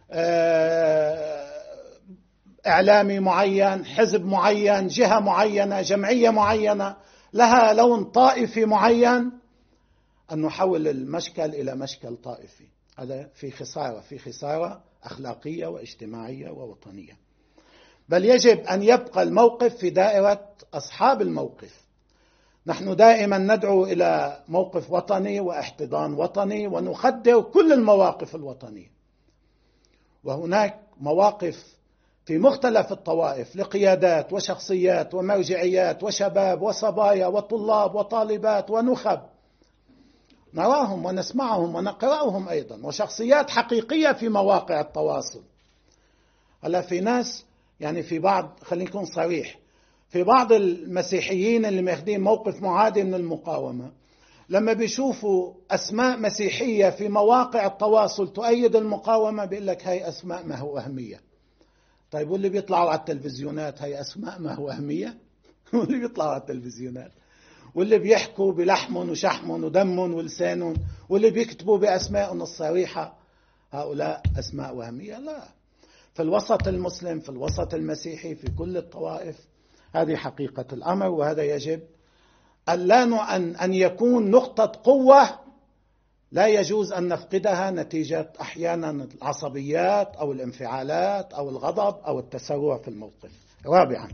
إعلامي معين، حزب معين، جهة معينة، جمعية معينة لها لون طائفي معين، أن نحول المشكل إلى مشكل طائفي. هذا في خسارة، في خسارة أخلاقية واجتماعية ووطنية. بل يجب أن يبقى الموقف في دائرة أصحاب الموقف. نحن دائما ندعو إلى موقف وطني واحتضان وطني، ونقدر كل المواقف الوطنية. وهناك مواقف في مختلف الطوائف لقيادات وشخصيات ومرجعيات وشباب وصبايا وطلاب وطالبات ونخب، نراهم ونسمعهم ونقرأهم أيضا، وشخصيات حقيقية في مواقع التواصل. هلا في ناس يعني في بعض، خلينا نكون صريح، في بعض المسيحيين اللي ماخذين موقف معادي من المقاومة، لما بيشوفوا أسماء مسيحية في مواقع التواصل تؤيد المقاومة بيقول لك هاي أسماء ما هو وهمية. طيب واللي بيطلعوا على التلفزيونات هاي أسماء ما هو وهمية؟ واللي بيطلعوا على التلفزيونات واللي بيحكوا بلحمهم وشحمهم ودمهم ولسانهم واللي بيكتبوا بأسمائهم الصريحة، هؤلاء أسماء وهمية؟ لا. في الوسط المسلم، في الوسط المسيحي، في كل الطوائف، هذه حقيقة الأمر. وهذا يجب أن أن يكون نقطة قوة لا يجوز أن نفقدها نتيجة أحيانا العصبيات أو الانفعالات أو الغضب أو التسرع في الموقف. رابعا،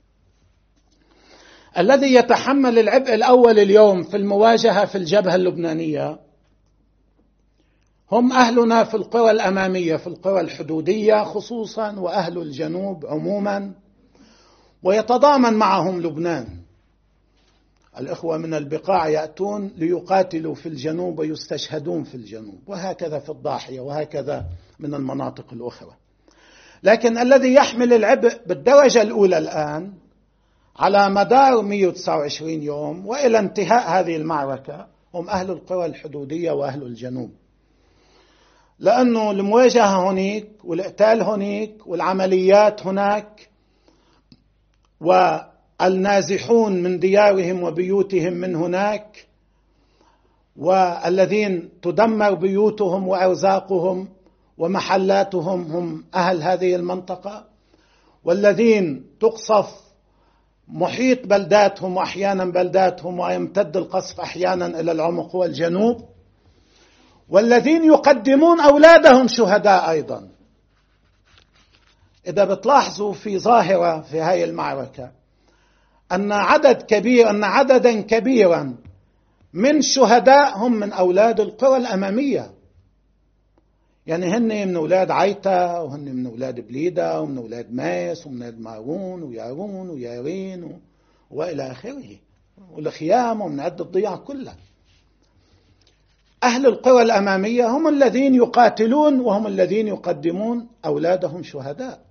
الذي يتحمل العبء الأول اليوم في المواجهة في الجبهة اللبنانية هم أهلنا في القرى الأمامية، في القرى الحدودية خصوصا، وأهل الجنوب عموما، ويتضامن معهم لبنان. الإخوة من البقاع يأتون ليقاتلوا في الجنوب ويستشهدون في الجنوب، وهكذا في الضاحية، وهكذا من المناطق الأخرى. لكن الذي يحمل العبء بالدرجة الأولى الآن على مدار مئة وتسعة وعشرين يوم وإلى انتهاء هذه المعركة هم أهل القرى الحدودية وأهل الجنوب، لأنه المواجهة هناك والقتال هناك والعمليات هناك، والنازحون من ديارهم وبيوتهم من هناك، والذين تدمر بيوتهم وأرزاقهم ومحلاتهم هم أهل هذه المنطقة، والذين تقصف محيط بلداتهم وأحيانا بلداتهم ويمتد القصف أحيانا إلى العمق والجنوب، والذين يقدمون أولادهم شهداء أيضا. إذا بتلاحظوا في ظاهرة في هذه المعركة أن عدد كبير أن عددا كبيرا من الشهداء هم من أولاد القرى الأمامية، يعني هن من أولاد عيتا، وهن من أولاد بليدا، ومن أولاد ماس، ومن أولاد مارون ويارون ويارين وإلى آخره، والخيام، ومن عدة الضياع كلها. أهل القرى الأمامية هم الذين يقاتلون وهم الذين يقدمون أولادهم شهداء.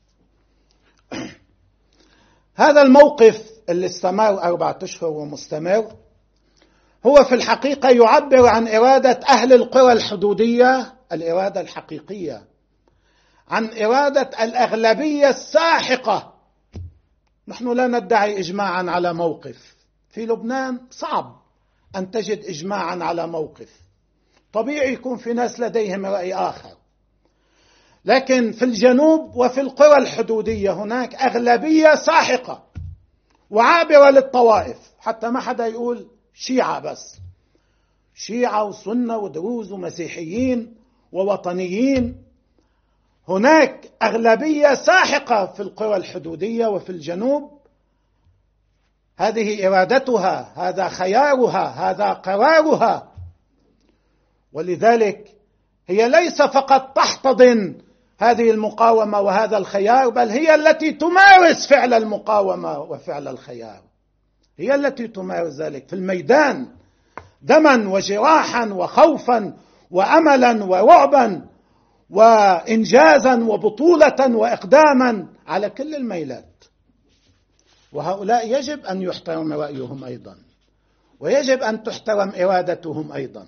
هذا الموقف اللي استمر أربعة أشهر ومستمر هو في الحقيقة يعبر عن إرادة أهل القرى الحدودية، الإرادة الحقيقية، عن إرادة الأغلبية الساحقة. نحن لا ندعي إجماعا على موقف في لبنان صعب أن تجد إجماعا على موقف، طبيعي يكون في ناس لديهم رأي آخر، لكن في الجنوب وفي القرى الحدودية هناك أغلبية ساحقة وعابرة للطوائف، حتى ما حدا يقول شيعة بس، شيعة وسنة ودروز ومسيحيين ووطنيين، هناك أغلبية ساحقة في القرى الحدودية وفي الجنوب، هذه إرادتها، هذا خيارها، هذا قرارها. ولذلك هي ليس فقط تحتضن هذه المقاومة وهذا الخيار، بل هي التي تمارس فعل المقاومة وفعل الخيار، هي التي تمارس ذلك في الميدان دما وجراحا وخوفا وأملا ورعبا وإنجازا وبطولة وإقداما على كل الميلات. وهؤلاء يجب أن يحترم رأيهم أيضا، ويجب أن تحترم إرادتهم أيضا.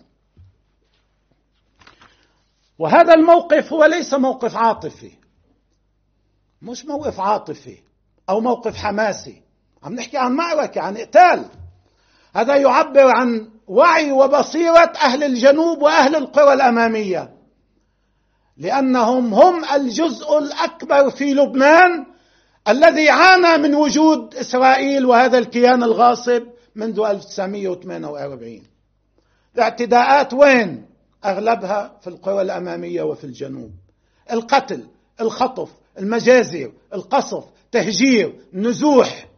وهذا الموقف هو ليس موقف عاطفي، مش موقف عاطفي أو موقف حماسي، عم نحكي عن معركة، عن قتال. هذا يعبر عن وعي وبصيرة أهل الجنوب وأهل القرى الأمامية، لأنهم هم الجزء الأكبر في لبنان الذي عانى من وجود إسرائيل وهذا الكيان الغاصب منذ ألف وتسعمئة وثمانية وأربعين. الاعتداءات وين؟ أغلبها في القرى الأمامية وفي الجنوب، القتل، الخطف، المجازر، القصف، تهجير، نزوح.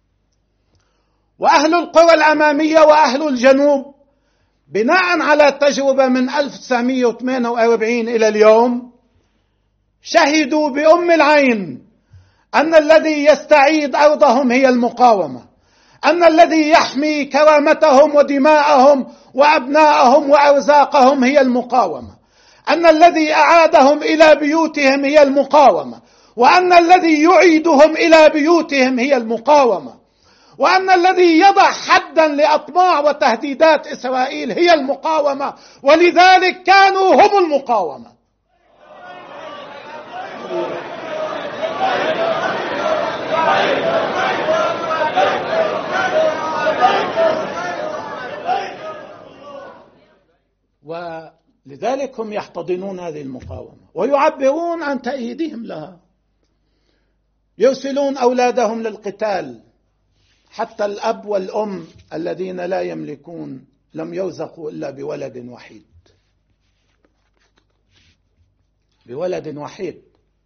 وأهل القرى الأمامية وأهل الجنوب بناء على تجربة من ألف وتسعمئة وثمانية وأربعين إلى اليوم شهدوا بأم العين أن الذي يستعيد أرضهم هي المقاومة، أن الذي يحمي كرامتهم ودماءهم وأبناءهم وأرزاقهم هي المقاومة، أن الذي أعادهم إلى بيوتهم هي المقاومة، وأن الذي يعيدهم إلى بيوتهم هي المقاومة، وأن الذي يضع حدا لأطماع وتهديدات إسرائيل هي المقاومة، ولذلك كانوا هم المقاومة. ولذلك هم يحتضنون هذه المقاومة ويعبرون عن تأييدهم لها، يرسلون أولادهم للقتال، حتى الأب والأم الذين لا يملكون لم يرزقوا إلا بولد وحيد، بولد وحيد.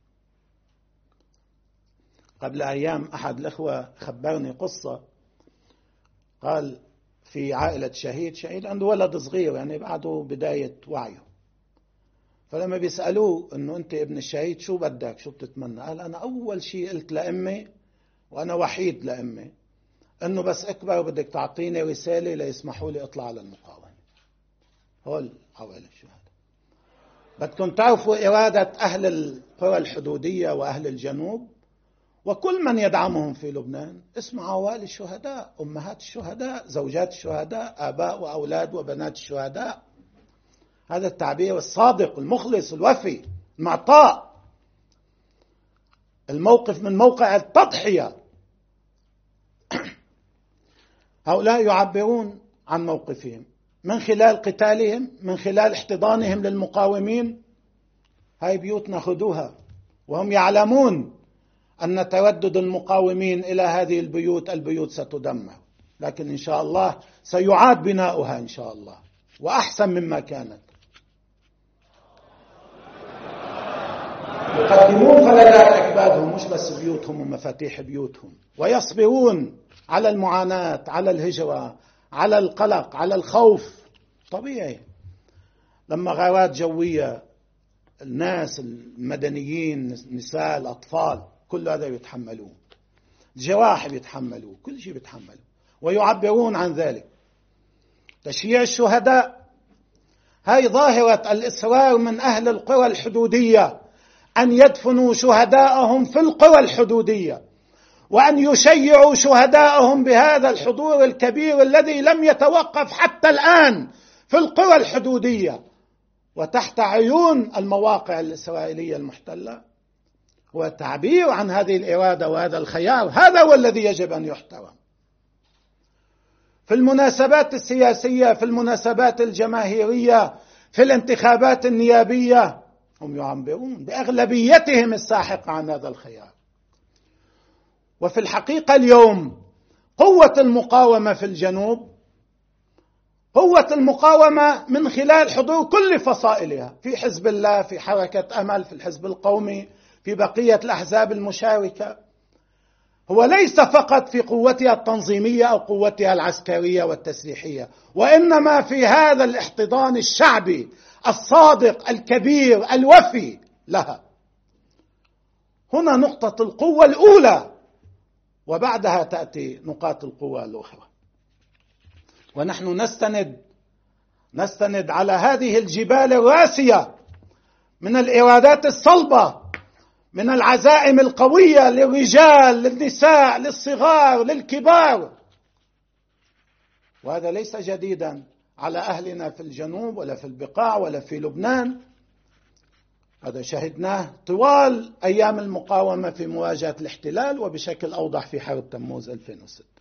قبل أيام أحد الأخوة خبرني قصة، قال في عائلة شهيد، شهيد عنده ولد صغير يعني بعده بداية وعيه، فلما بيسألوه إنه أنت ابن الشهيد شو بدك شو بتتمنى؟ قال أنا أول شيء قلت لأمي، وأنا وحيد لأمي، إنه بس أكبر بدك تعطيني رسالة ليسمحوا لي أطلع على المقاومة. هول عوائل الشهداء. بدكم تعرفوا إرادة أهل القرى الحدودية وأهل الجنوب وكل من يدعمهم في لبنان، اسمع عوائل الشهداء، أمهات الشهداء، زوجات الشهداء، آباء وأولاد وبنات الشهداء. هذا التعبير الصادق المخلص الوفي المعطاء، الموقف من موقع التضحية. هؤلاء يعبرون عن موقفهم من خلال قتالهم، من خلال احتضانهم للمقاومين. هاي بيوتنا خذوها، وهم يعلمون أن تردد المقاومين إلى هذه البيوت البيوت ستدمر، لكن إن شاء الله سيعاد بناؤها إن شاء الله وأحسن مما كانت. يقدمون فلذات أكبادهم، مش بس بيوتهم ومفاتيح بيوتهم، ويصبرون على المعاناة، على الهجرة، على القلق، على الخوف. طبيعي لما غارات جوية الناس المدنيين، النساء، الأطفال، كل هذا يتحملون، جراح بيتحملوا، كل شيء بيتحملوا، ويعبرون عن ذلك. تشييع الشهداء، هاي ظاهرة الإصرار من أهل القرى الحدودية أن يدفنوا شهداءهم في القرى الحدودية، وأن يشيعوا شهداءهم بهذا الحضور الكبير الذي لم يتوقف حتى الآن في القرى الحدودية وتحت عيون المواقع الإسرائيلية المحتلة، هو تعبير عن هذه الإرادة وهذا الخيار. هذا هو الذي يجب أن يحترم. في المناسبات السياسية، في المناسبات الجماهيرية، في الانتخابات النيابية، هم يعبرون بأغلبيتهم الساحقة عن هذا الخيار. وفي الحقيقة اليوم قوة المقاومة في الجنوب قوة المقاومة من خلال حضور كل فصائلها، في حزب الله، في حركة أمل، في الحزب القومي، في بقية الأحزاب المشاركة. هو ليس فقط في قوتها التنظيمية أو قوتها العسكرية والتسليحية، وإنما في هذا الاحتضان الشعبي الصادق الكبير الوفي لها. هنا نقطة القوة الأولى، وبعدها تأتي نقاط القوة الأخرى. ونحن نستند نستند على هذه الجبال الراسية من الإرادات الصلبة، من العزائم القوية للرجال، للنساء، للصغار، للكبار. وهذا ليس جديدا على أهلنا في الجنوب ولا في البقاع ولا في لبنان. هذا شهدناه طوال أيام المقاومة في مواجهة الاحتلال، وبشكل أوضح في حرب تموز ألفين وستة.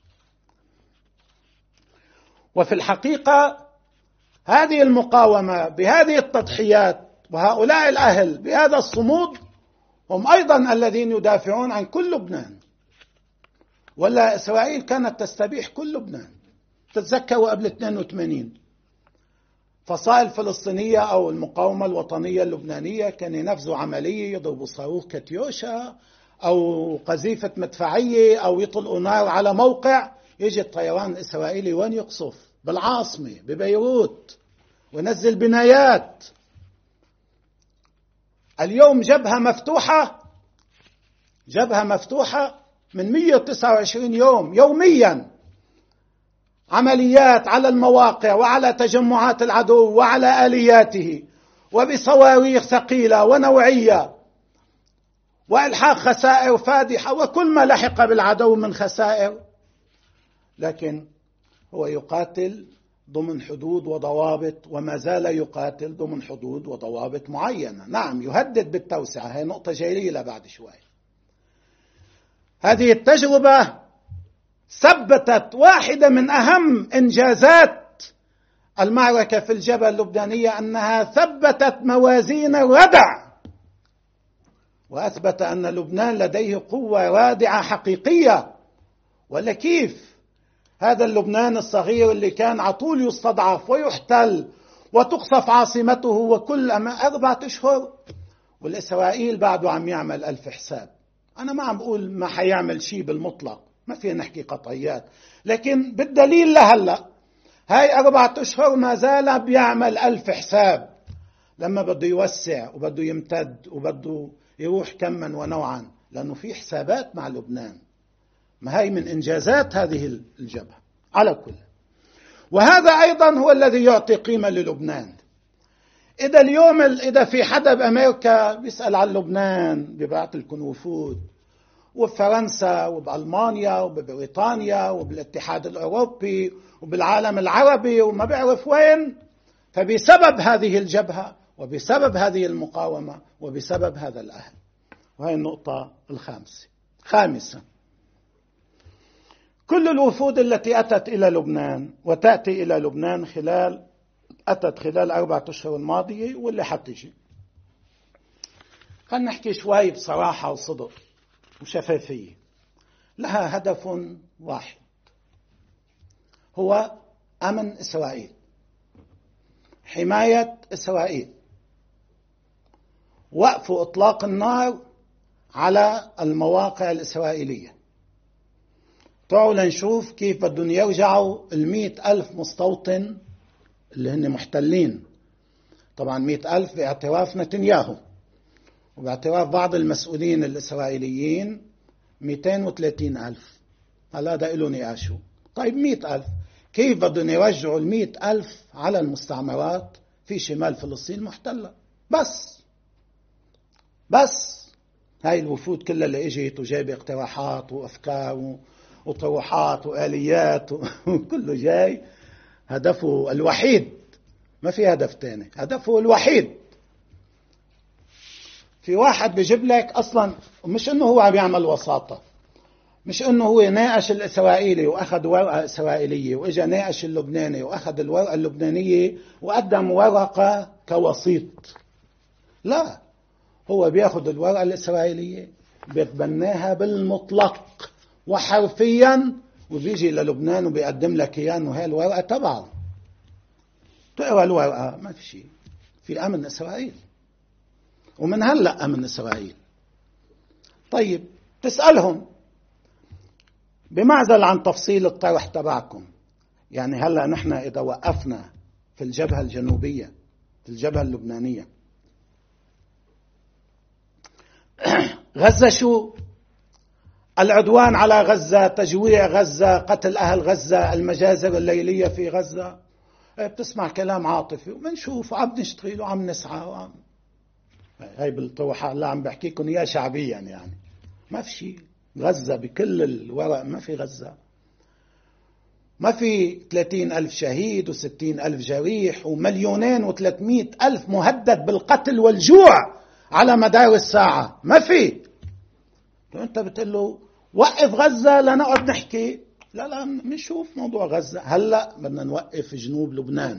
وفي الحقيقة هذه المقاومة بهذه التضحيات وهؤلاء الأهل بهذا الصمود هم أيضا الذين يدافعون عن كل لبنان. ولا إسرائيل كانت تستبيح كل لبنان. تتذكروا قبل اثنين وثمانين فصائل فلسطينية أو المقاومة الوطنية اللبنانية كان ينفذوا عملية، يضربوا صاروخ كاتيوشا أو قذيفة مدفعية أو يطلقوا نار على موقع، يجي الطيران الإسرائيلي وين يقصف؟ بالعاصمة ببيروت، ونزل بنايات. اليوم جبهة مفتوحة جبهة مفتوحة من مئة وتسعة وعشرين يوم يوميا، عمليات على المواقع وعلى تجمعات العدو وعلى آلياته، وبصواريخ ثقيلة ونوعية، وإلحاق خسائر فادحة وكل ما لحق بالعدو من خسائر. لكن هو يقاتل ضمن حدود وضوابط، وما زال يقاتل ضمن حدود وضوابط معينة. نعم، يهدد بالتوسعة، هي نقطة جيدة بعد شوي. هذه التجربة ثبتت واحدة من أهم إنجازات المعركة في الجبهة اللبنانية، أنها ثبتت موازين الردع، وأثبت أن لبنان لديه قوة رادعة حقيقية. ولا كيف هذا اللبنان الصغير اللي كان عطول يستضعف ويحتل وتقصف عاصمته وكل أربعة أشهر، والإسرائيل بعده عم يعمل ألف حساب. أنا ما عم بقول ما حيعمل شيء بالمطلق، ما فينا نحكي قطعيات، لكن بالدليل لهلأ هاي أربعة أشهر ما زال بيعمل ألف حساب، لما بده يوسع وبده يمتد وبده يروح كما ونوعا، لأنه في حسابات مع لبنان. ما هي من إنجازات هذه الجبهة على كل. وهذا أيضا هو الذي يعطي قيمة للبنان. إذا اليوم إذا في حدا بأمريكا بيسأل عن لبنان بيبعث لكم وفود، وبفرنسا وبألمانيا وببريطانيا وبالاتحاد الأوروبي وبالعالم العربي وما بيعرف وين، فبسبب هذه الجبهة وبسبب هذه المقاومة وبسبب هذا الأهل. وهي النقطة الخامسة. خامسة، كل الوفود التي أتت إلى لبنان وتأتي إلى لبنان خلال أتت خلال أربعة أشهر الماضية واللي حتجي، خلينا نحكي شوي بصراحة وصدق وشفافية، لها هدف واحد، هو أمن إسرائيل، حماية إسرائيل، وقف إطلاق النار على المواقع الإسرائيلية. تعالوا لنشوف كيف بدهم يرجعوا المئة ألف مستوطن اللي هن محتلين. طبعا مئة ألف باعتراف نتنياهو، وباعتراف بعض المسؤولين الإسرائيليين مئتين وثلاثين ألف. هلا هذا له نقاشه. طيب مئة ألف كيف بدهم يرجعوا المئة ألف على المستعمرات في شمال فلسطين محتلة؟ بس بس هاي الوفود كلها اللي اجت وجايبه اقتراحات وافكار وطروحات واليات وكله جاي هدفه الوحيد، ما في هدف تاني، هدفه الوحيد. في واحد بيجيب لك اصلا مش انه هو عم يعمل وساطة، مش انه هو ناقش الاسرائيلي واخذ ورقه اسرائيليه، واجا ناقش اللبناني واخذ الورقه اللبنانيه وقدم ورقه كوسيط. لا، هو بياخذ الورقه الاسرائيليه بيتبناها بالمطلق وحرفيا، وبيجي للبنان وبيقدم لك اياه انه هاي الورقه تبعه. تقرا الورقه ما في شيء، في امن اسرائيل، ومن هلا امن اسرائيل. طيب تسالهم بمعزل عن تفصيل الطرح تبعكم، يعني هلا نحن اذا وقفنا في الجبهه الجنوبيه في الجبهه اللبنانيه، غزه شو؟ العدوان على غزه، تجويع غزه، قتل اهل غزه، المجازر الليليه في غزه. بتسمع كلام عاطفي وبنشوف وعم نشتغل وعم نسعى وعم هاي بالطروحة اللي عم بحكيكم اياه شعبيا، يعني ما في شيء. غزة بكل الورق ما في غزة، ما في ثلاثين ألف شهيد وستين ألف جريح ومليونين وثلاثمائة ألف مهدد بالقتل والجوع على مدار الساعة، ما في. انت بتقول له وقف غزة لنقعد نحكي، لا لا نشوف موضوع غزة، هلأ بدنا نوقف جنوب لبنان.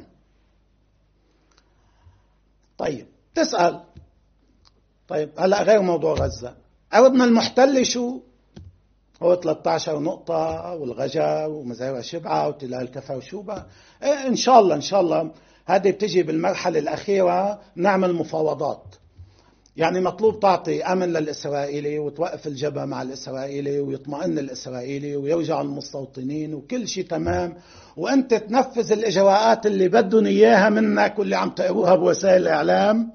طيب تسأل طيب هلأ غير موضوع غزة، أردنا المحتل شو؟ هو ثلاثة عشر نقطة والغجر ومزارع شبعة وتلال كفر وشوبة. إيه إن شاء الله إن شاء الله هذه بتجي بالمرحلة الأخيرة، نعمل مفاوضات. يعني مطلوب تعطي أمن للإسرائيلي وتوقف الجبهة مع الإسرائيلي ويطمئن الإسرائيلي ويرجع المستوطنين وكل شيء تمام، وأنت تنفذ الإجراءات اللي بدهم إياها منك واللي عم تقروها بوسائل الإعلام.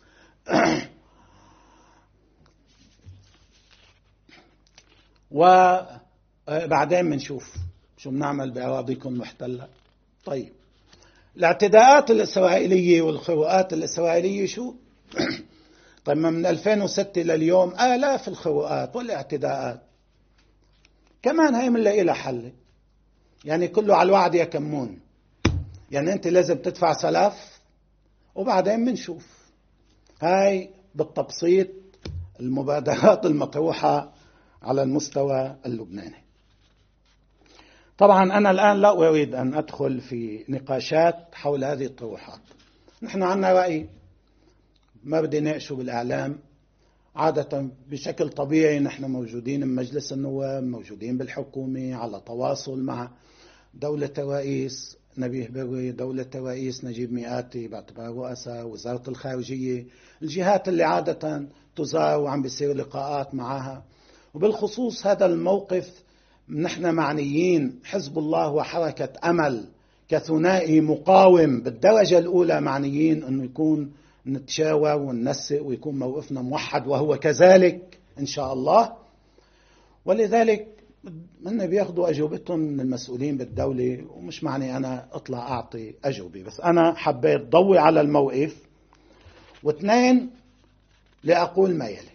وبعدين بنشوف شو بنعمل بأراضيكم المحتلة. طيب الاعتداءات الإسرائيلية والخروقات الإسرائيلية شو؟ طيب من ألفين وستة لليوم آلاف الخروقات والاعتداءات، كمان هاي بنلاقي لها حل. يعني كله على الوعد يا كمون، يعني أنت لازم تدفع سلاف وبعدين بنشوف. هاي بالتبسيط المبادرات المطروحة على المستوى اللبناني. طبعا أنا الآن لا أريد أن أدخل في نقاشات حول هذه الطروحات، نحن عنا رأي ما بدي ناقشه بالإعلام. عادة بشكل طبيعي نحن موجودين بمجلس النواب، موجودين بالحكومة، على تواصل مع دولة الرئيس نبيه بري، دولة الرئيس نجيب مئاتي باعتبار رؤساء، وزارة الخارجية، الجهات اللي عادة تزار وعم بيصير لقاءات معها. وبالخصوص هذا الموقف نحن معنيين، حزب الله وحركة أمل كثنائي مقاوم بالدرجة الأولى معنيين أنه يكون نتشاور وننسق ويكون موقفنا موحد، وهو كذلك إن شاء الله. ولذلك من بياخدوا أجوبتهم من المسؤولين بالدولة، ومش معني أنا أطلع أعطي أجوبة، بس أنا حبيت ضوي على الموقف. واثنين لأقول ما يلي.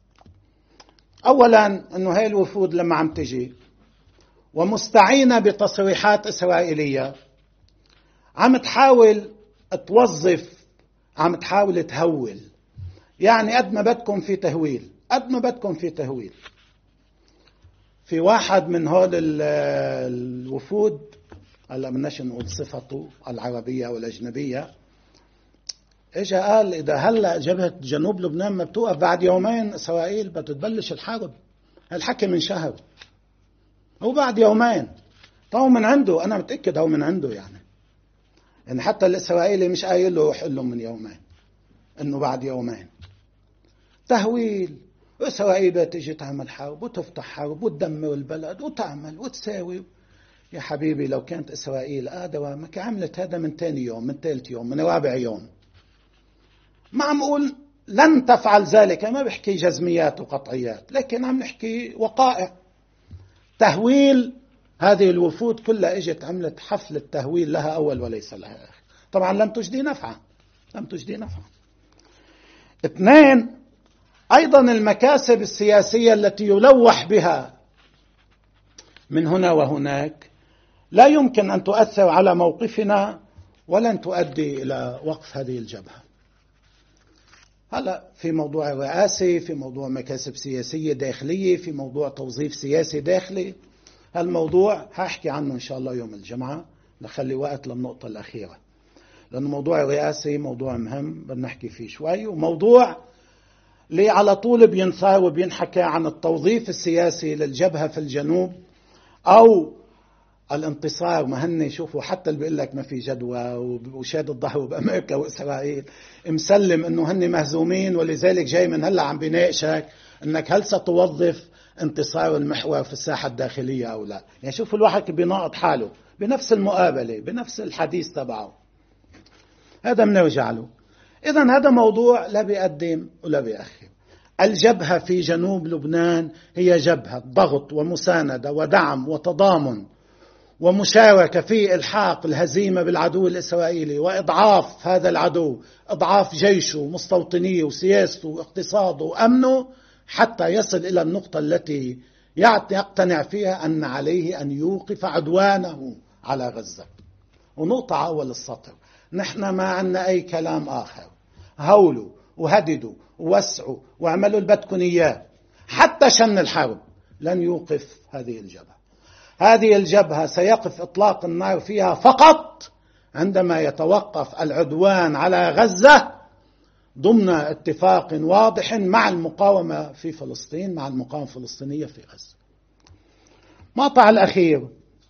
أولا أنه هاي الوفود لما عم تجي ومستعينة بتصريحات إسرائيلية عم تحاول توظف، عم تحاول تهول. يعني قد ما بدكم في تهويل، قد ما بدكم في تهويل. في واحد من هول الوفود، هلا بدناش نقول صفته العربية أو الأجنبية، اجا قال إذا هلا جبهة جنوب لبنان ما بتوقف بعد يومين إسرائيل بتبلش الحرب. الحكي من شهر، هو بعد يومين. طبعا من عنده، أنا متأكد هو من عنده. يعني يعني حتى الإسرائيلي مش قايل له روح له من يومين، إنه بعد يومين. تهويل. إسرائيل تيجي تعمل حرب وتفتح حرب وتدمر البلد وتعمل وتساوي. يا حبيبي لو كانت إسرائيل قادرة ما كان عملت هذا من ثاني يوم، من ثالث يوم، من رابع يوم. ما عم أقول لن تفعل ذلك، ما بحكي جزميات وقطعيات، لكن عم نحكي وقائع. تهويل. هذه الوفود كلها اجت عملت حفلة تهويل لها أول وليس لها آخر. طبعا لم تجدي نفعا، لم تجدي نفعا. اثنين، أيضا المكاسب السياسية التي يلوح بها من هنا وهناك لا يمكن أن تؤثر على موقفنا ولن تؤدي إلى وقف هذه الجبهة. هلا في موضوع رئاسي، في موضوع مكاسب سياسية داخلية، في موضوع توظيف سياسي داخلي. هالموضوع هحكي عنه إن شاء الله يوم الجمعة، نخلي وقت للنقطة الأخيرة، لأنه موضوع رئاسي موضوع مهم بدنا نحكي فيه شوي. وموضوع اللي على طول بينثار وبينحكى عن التوظيف السياسي للجبهة في الجنوب أو الانتصار. ما هن شوفوا حتى اللي بيقول لك ما في جدوى وشاد الظهر بأمريكا وإسرائيل مسلم إنه هن مهزومين، ولذلك جاي من هلا عم بيناقشك إنك هل ستوظف انتصار المحور في الساحة الداخلية أو لا. يعني شوفوا الواحد بيناقض حاله بنفس المقابلة بنفس الحديث تبعه. هذا بنرجع له. إذن هذا موضوع لا بيقدم ولا بيأخر. الجبهة في جنوب لبنان هي جبهة ضغط ومساندة ودعم وتضامن ومشاركة في إلحاق الهزيمة بالعدو الإسرائيلي وإضعاف هذا العدو، إضعاف جيشه ومستوطنيه وسياسته واقتصاده وأمنه، حتى يصل إلى النقطة التي يقتنع فيها أن عليه أن يوقف عدوانه على غزة. ونقطة أول السطر، نحن ما عنا أي كلام آخر. هولوا وهددوا ووسعوا واعملوا اللي بدكم إياه، حتى شن الحرب لن يوقف هذه الجبهة. هذه الجبهة سيقف إطلاق النار فيها فقط عندما يتوقف العدوان على غزة ضمن اتفاق واضح مع المقاومة في فلسطين، مع المقاومة الفلسطينية في غزة. مقطع الأخير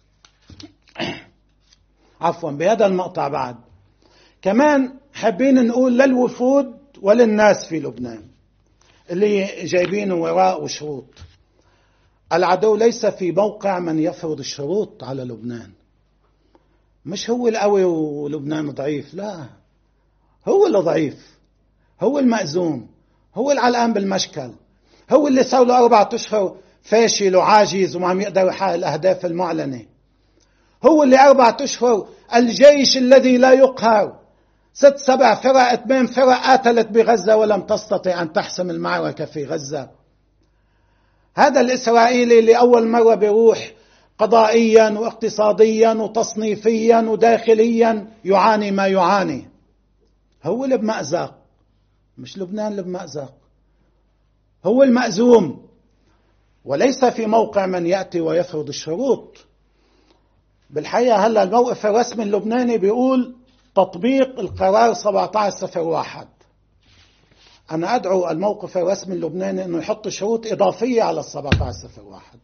عفوا بهذا المقطع بعد كمان حابين نقول للوفود وللناس في لبنان اللي جايبينه وراء وشروط. العدو ليس في موقع من يفرض الشروط على لبنان. مش هو القوي ولبنان ضعيف، لا، هو اللي ضعيف، هو المأزوم، هو اللي علقان بالمشكل، هو اللي صار له أربعة أشهر فاشل وعاجز وما عم يقدر يحقق الأهداف المعلنة. هو اللي أربعة أشهر الجيش الذي لا يقهر، ست سبع فرق ثمان فرق قاتلت بغزة ولم تستطع أن تحسم المعركة في غزة. هذا الإسرائيلي اللي أول مرة بيروح قضائيا واقتصاديا وتصنيفيا وداخليا يعاني ما يعاني. هو اللي بمأزق، مش لبنان اللي بمأزق، هو المأزوم، وليس في موقع من يأتي ويفرض الشروط. بالحقيقة هلا الموقف الرسمي اللبناني بيقول تطبيق القرار سبعة عشر صفر واحد. أنا أدعو الموقف الرسمي اللبناني أنه يحط شروط إضافية على السبعة عشر صفر واحد،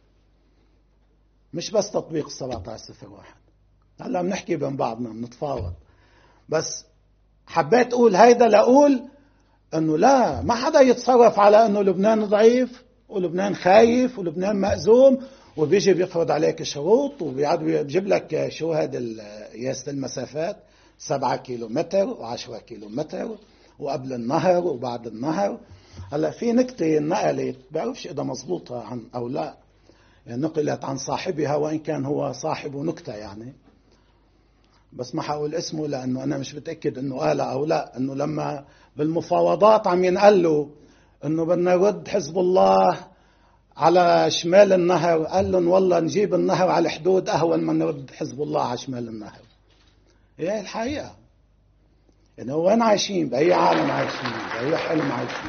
مش بس تطبيق السبعة عشر صفر واحد. هلا بنحكي بين بعضنا بنتفاوض، بس حبيت أقول هيدا لأقول أنه لا، ما حدا يتصرف على أنه لبنان ضعيف ولبنان خايف ولبنان مأزوم وبيجي بيفرض عليك شروط وبيعد بيجيب لك شو هذا قياس المسافات، سبعة كيلو متر وعشرة كيلو متر وقبل النهر وبعد النهر. هلا في نكتة نقلت بعرفش إذا مزبوطة عن أو لا، يعني نقلت عن صاحبها وإن كان هو صاحب نكتة يعني، بس ما حقول اسمه لأنه أنا مش متأكد إنه قالها أو لا. إنه لما بالمفاوضات عم ينقلوا إنه بدنا نرد حزب الله على شمال النهر، قال لهم والله نجيب النهر على الحدود أهون من نرد حزب الله على شمال النهر. هي الحقيقة، يعني وين عايشين؟ بأي عالم عايشين؟ بأي حلم عايشين؟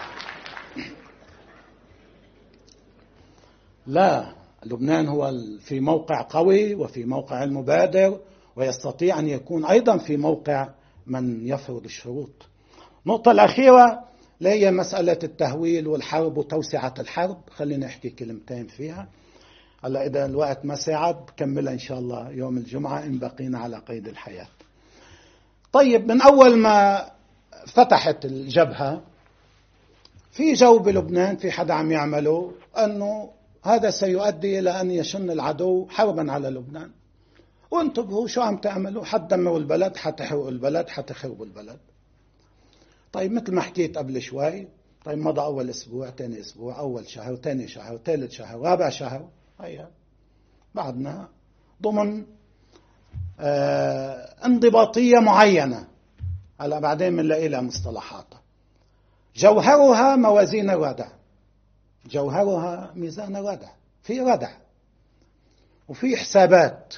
لا، لبنان هو في موقع قوي وفي موقع المبادر، ويستطيع أن يكون أيضا في موقع من يفرض الشروط. النقطة الأخيرة هي مسألة التهويل والحرب وتوسعة الحرب. خلينا نحكي كلمتين فيها. هلا إذا الوقت ما ساعد كملها إن شاء الله يوم الجمعة إن بقينا على قيد الحياة. طيب، من أول ما فتحت الجبهة في جو بلبنان في حدا عم يعمله أنه هذا سيؤدي إلى أن يشن العدو حربا على لبنان. وانتبهوا شو عم تعملوا، حتدمروا البلد، حتحرقوا البلد، حتخربوا البلد. طيب مثل ما حكيت قبل شوي، طيب مضى أول أسبوع، ثاني أسبوع، أول شهر، ثاني شهر، ثالث شهر، رابع شهر، هيا بعدنا ضمن آه انضباطية معينة. هلا بعدين بنلاقي لها مصطلحاتها. جوهرها موازين الردع، جوهرها ميزان الردع، في ردع وفي حسابات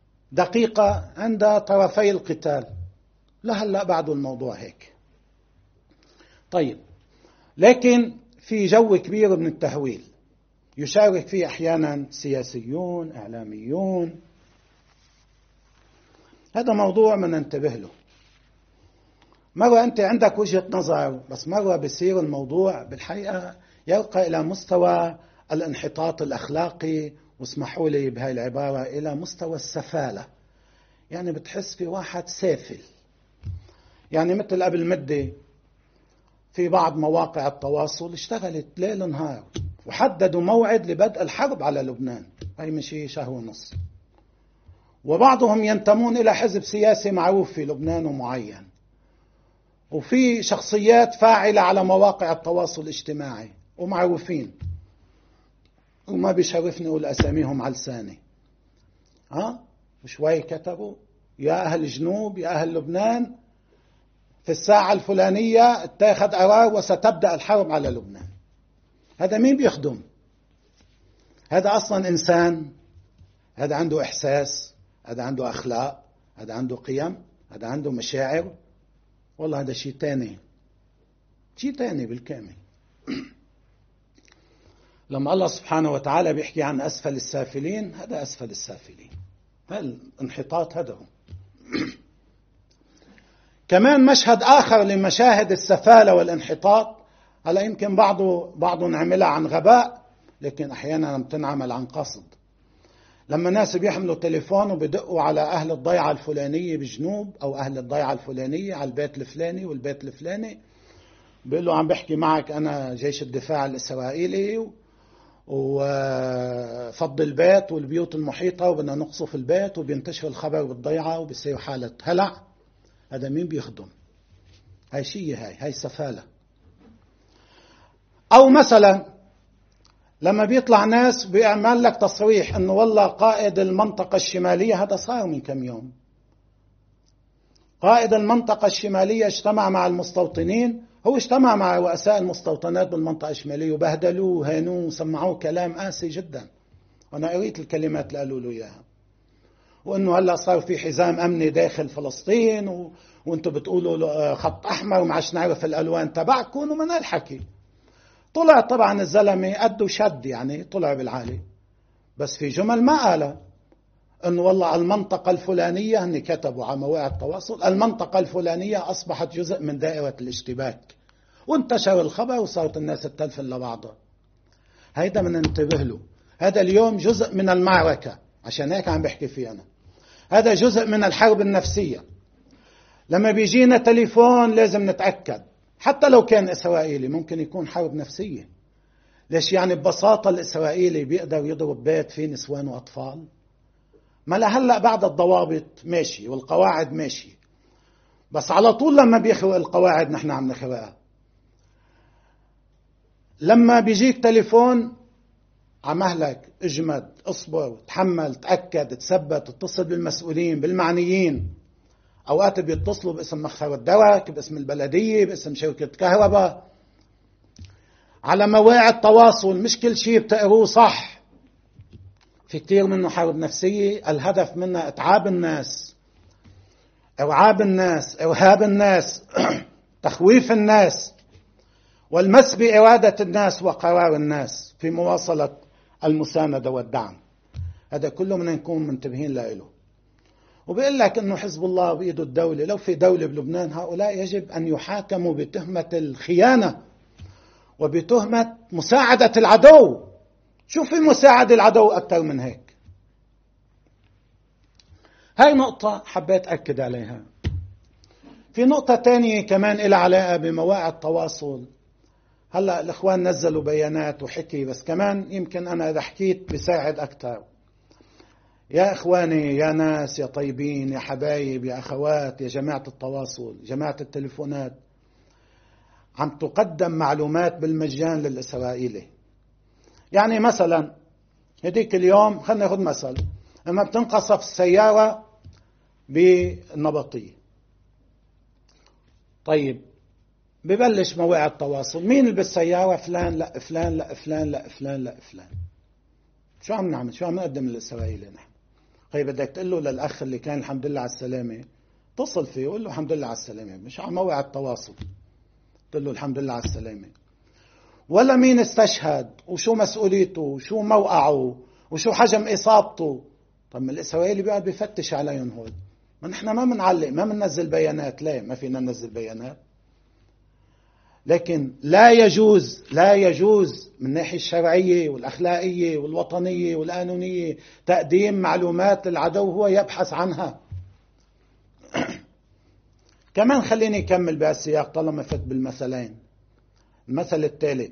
دقيقة عند طرفي القتال. لا هلا بعد الموضوع هيك، طيب، لكن في جو كبير من التهويل يشارك فيه أحيانا سياسيون، إعلاميون. هذا موضوع من ننتبه له. مرة أنت عندك وجهة نظر، بس مرة بيصير الموضوع بالحقيقة يرقى إلى مستوى الانحطاط الأخلاقي، واسمحوا لي بهاي العبارة، إلى مستوى السفالة. يعني بتحس في واحد سافل. يعني مثل قبل مدة في بعض مواقع التواصل اشتغلت ليل نهار وحددوا موعد لبدء الحرب على لبنان، هي من شيء شهر ونص، وبعضهم ينتمون إلى حزب سياسي معروف في لبنان ومعين، وفي شخصيات فاعلة على مواقع التواصل الاجتماعي ومعروفين، وما بيشرفني أقول أساميهم على لساني. ها وشوي كتبوا: يا أهل جنوب، يا أهل لبنان، في الساعة الفلانية اتخذ قرار وستبدأ الحرب على لبنان. هذا مين بيخدم؟ هذا أصلا إنسان؟ هذا عنده إحساس؟ هذا عنده أخلاق؟ هذا عنده قيم؟ هذا عنده مشاعر؟ والله هذا شيء تاني، شيء تاني بالكامل. لما الله سبحانه وتعالى بيحكي عن أسفل السافلين، هذا أسفل السافلين، الانحطاط هذا هو. كمان مشهد آخر لمشاهد السفالة والانحطاط، هلا يمكن بعضه بعضه نعملها عن غباء، لكن أحيانا بتنعمل عن قصد. لما ناس بيحملوا تليفون وبيدقوا على أهل الضيعة الفلانية بجنوب، أو أهل الضيعة الفلانية على البيت الفلاني والبيت الفلاني، بيقول له عم بحكي معك أنا جيش الدفاع الإسرائيلي، وفض البيت والبيوت المحيطة وبدنا نقصف البيت، وبينتشر الخبر بالضيعة وبيصير حالة هلع. هذا مين بيخدم؟ هاي شيء، هاي هاي سفالة. أو مثلا لما بيطلع ناس بيعمل لك تصريح أنه والله قائد المنطقة الشمالية، هذا صار من كم يوم، قائد المنطقة الشمالية اجتمع مع المستوطنين، هو اجتمع مع رؤساء المستوطنات بالمنطقة الشمالية وبهدلوه وهانوه وسمعوه كلام قاسي جدا، وأنا قريت الكلمات اللي قالوا له إياها، وأنه هلأ صار في حزام أمني داخل فلسطين، و... وأنتم بتقولوا خط أحمر وما عادش نعرف الألوان تبعكم ومن هالحكي. طلع طبعا الزلمة قده شد، يعني طلع بالعالي، بس في جمل ما قالها، أنه والله المنطقة الفلانية، هن كتبوا على مواقع التواصل المنطقة الفلانية أصبحت جزء من دائرة الاشتباك، وانتشر الخبر وصارت الناس تتلفن لبعضها. هيدا من ننتبه له، هذا اليوم جزء من المعركة، عشان هيك عم بحكي فيه أنا، هذا جزء من الحرب النفسية. لما بيجينا تليفون لازم نتأكد، حتى لو كان إسرائيلي ممكن يكون حرب نفسية. ليش؟ يعني ببساطة الإسرائيلي بيقدر يضرب بيت فيه نسوان وأطفال؟ ما لهلأ بعد الضوابط ماشي والقواعد ماشي، بس على طول لما بيخرق القواعد نحن عم نخرقها. لما بيجيك تليفون عمهلك اجمد، اصبر، تحمل، تأكد، تثبت، اتصل بالمسؤولين بالمعنيين. اوقات بيتصلوا باسم مخفر الدرك، باسم البلدية، باسم شركة كهرباء، على مواقع التواصل، مش كل شيء بتقروه صح، في كتير منه حرب نفسية، الهدف منها اتعاب الناس، ارعاب الناس، ارهاب الناس، تخويف الناس، والمس بإرادة الناس وقرار الناس في مواصلة المساندة والدعم. هذا كله من نكون منتبهين له. وبيقول لك أنه حزب الله بإيده الدولة، لو في دولة بلبنان هؤلاء يجب أن يحاكموا بتهمة الخيانة وبتهمة مساعدة العدو. شوف في مساعدة العدو أكثر من هيك. هاي نقطة حبيت أكد عليها. في نقطة تانية كمان إلى علاقة بمواقع التواصل. هلأ الإخوان نزلوا بيانات وحكي، بس كمان يمكن أنا إذا حكيت بساعد أكثر. يا إخواني، يا ناس، يا طيبين، يا حبايب، يا أخوات، يا جماعة التواصل، جماعة التليفونات، عم تقدم معلومات بالمجان للإسرائيلي. يعني مثلا هديك اليوم خلنا ناخذ مثل، لما بتنقصف السيارة بالنبطية، طيب ببلش مواقع التواصل، مين اللي بالسيارة؟ فلان لا فلان لا فلان لا فلان لا فلان. شو عم نعمل؟ شو عم نقدم للإسرائيلي نحن؟ طيب بدك تقول له للأخ اللي كان الحمد لله على السلامة، اتصل فيه وقول له الحمد لله على السلامة، مش على مواقع التواصل. قلت له الحمد لله على السلامة. ولا مين استشهد وشو مسؤوليته وشو موقعه وشو حجم إصابته. طب ما الإسرائيلي بيقعد بيفتش عليهم هول. ما نحن ما منعلق، ما مننزل بيانات. ليه ما فينا ننزل بيانات؟ لكن لا يجوز لا يجوز من الناحية الشرعية والأخلاقية والوطنية والقانونية تقديم معلومات للعدو هو يبحث عنها. كمان خليني أكمل بهالسياق طالما فت بالمثلين. المثل الثالث،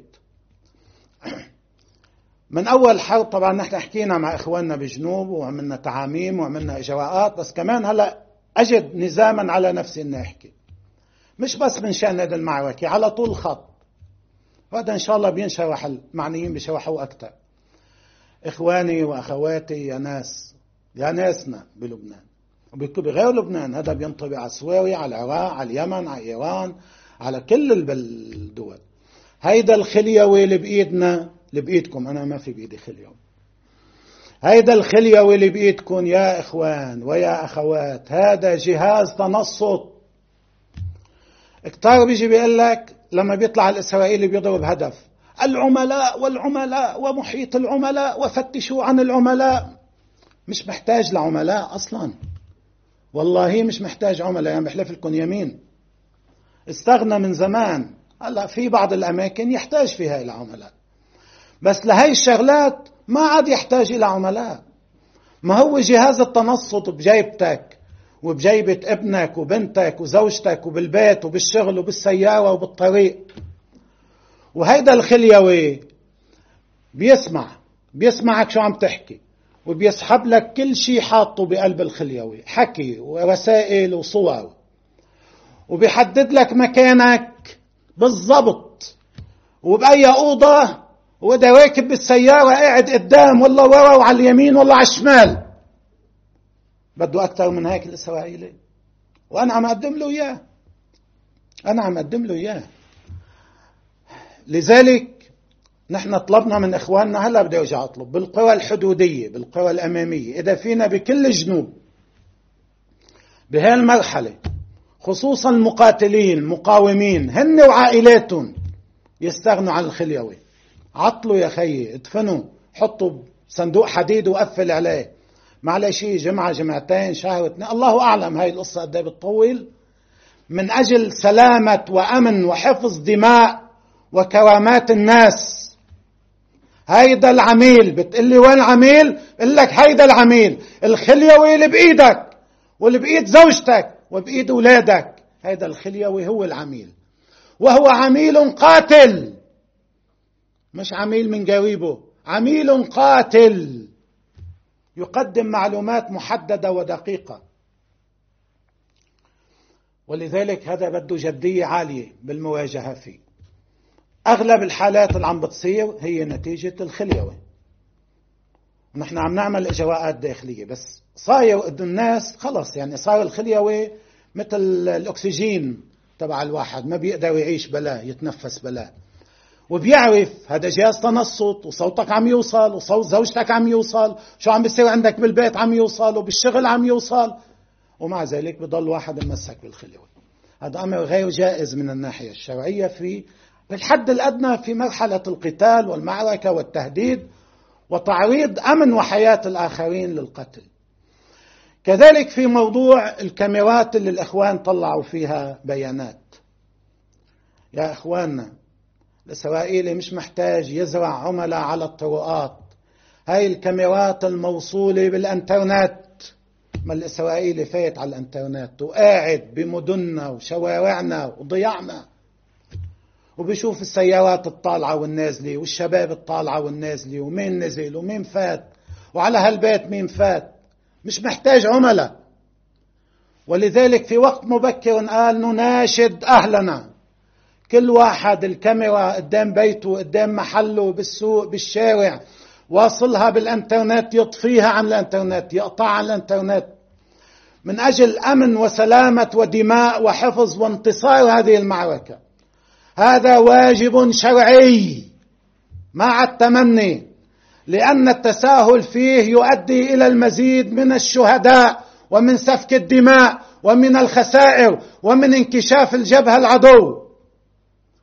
من أول حرب طبعا نحن حكينا مع إخواننا بجنوب وعملنا تعاميم وعملنا إجراءات، بس كمان هلأ أجد نزاما على نفسي إني أحكي، مش بس من شأن هذه المعركة، على طول الخط. وهذا إن شاء الله بينشرح، المعنيين بيشرحوا أكثر. إخواني وأخواتي يا ناس، يا ناسنا بلبنان وبغير لبنان، هذا بينطبق على سوريا، على العراق، على اليمن، على إيران، على كل الدول. هيدا الخليوي اللي بإيدنا، اللي بإيدكم، أنا ما في بإيدي خليوي، هيدا الخليوي اللي بإيدكم يا إخوان ويا أخوات، هذا جهاز تنصت. كتار بيجي بيقول لك لما بيطلع الإسرائيلي بيضرب هدف، العملاء والعملاء ومحيط العملاء وفتشوا عن العملاء. مش محتاج لعملاء أصلا، والله مش محتاج عملاء، يعني بحلف لكم يمين استغنى من زمان. هلا في بعض الأماكن يحتاج فيها إلى عملاء، بس لهي الشغلات ما عاد يحتاج إلى عملاء. ما هو جهاز التنصت بجيبتك وبجيبة ابنك وبنتك وزوجتك وبالبيت وبالشغل وبالسيارة وبالطريق. وهيدا الخليوي بيسمع بيسمعك شو عم تحكي، وبيسحب لك كل شيء حاطه بقلب الخليوي، حكي ورسائل وصور، وبيحدد لك مكانك بالضبط وبأي أوضة، وإذا راكب بالسيارة قاعد قدام ولا ورا وعلى اليمين ولا على الشمال. بده أكثر من هيك الإسرائيلي، وأنا عم أقدم له إياه، أنا عم أقدم له إياه. لذلك نحن طلبنا من إخواننا، هلا بدي أرجع أطلب بالقوى الحدودية، بالقوى الأمامية، إذا فينا بكل الجنوب بهالمرحلة، خصوصا المقاتلين المقاومين هن وعائلاتهم، يستغنوا عن الخليوي. عطلوا يا خيي، ادفنوا، حطوا صندوق حديد وقفل عليه، معلش جمعة جمعتين شهر اثنين، الله أعلم هاي القصة قد ايه بتطول، من أجل سلامة وأمن وحفظ دماء وكرامات الناس. هيدا العميل، بتقلي وين العميل؟ بقول لك هيدا العميل الخليوي اللي بإيدك واللي بإيد زوجتك وبإيد أولادك. هيدا الخليوي هو العميل، وهو عميل قاتل، مش عميل من قريبه، عميل قاتل يقدم معلومات محددة ودقيقة. ولذلك هذا بده جدية عالية بالمواجهة فيه. أغلب الحالات اللي عم بتصير هي نتيجة الخليوي، ونحن عم نعمل إجراءات داخلية، بس صاير الناس خلص، يعني صار الخليوي مثل الأكسجين تبع الواحد، ما بيقدر يعيش بلاه، يتنفس بلاه، وبيعرف هذا جهاز تنصت، وصوتك عم يوصل، وصوت زوجتك عم يوصل، شو عم بيصير عندك بالبيت عم يوصل، وبالشغل عم يوصل، ومع ذلك بضل واحد ممسك بالخليوي. هذا أمر غير جائز من الناحية الشرعية في بالحد الأدنى في مرحلة القتال والمعركة والتهديد وتعريض أمن وحياة الآخرين للقتل. كذلك في موضوع الكاميرات اللي الإخوان طلعوا فيها بيانات. يا إخواننا، الإسرائيلي مش محتاج يزرع عملاء على الطرقات، هاي الكاميرات الموصولة بالانترنت. ما الإسرائيلي فايت على الانترنت وقاعد بمدننا وشوارعنا وضيعنا، وبيشوف السيارات الطالعة والنازلة والشباب الطالعة والنازلة، ومين نزل ومين فات، وعلى هالبيت مين فات. مش محتاج عملاء. ولذلك في وقت مبكر قال نناشد أهلنا، كل واحد الكاميرا قدام بيته، قدام محله، بالسوق، بالشارع، واصلها بالانترنت، يطفيها عن الانترنت، يقطعها عن الانترنت، من أجل أمن وسلامة ودماء وحفظ وانتصار هذه المعركة. هذا واجب شرعي مع التمني، لأن التساهل فيه يؤدي إلى المزيد من الشهداء ومن سفك الدماء ومن الخسائر ومن انكشاف الجبهة العدو.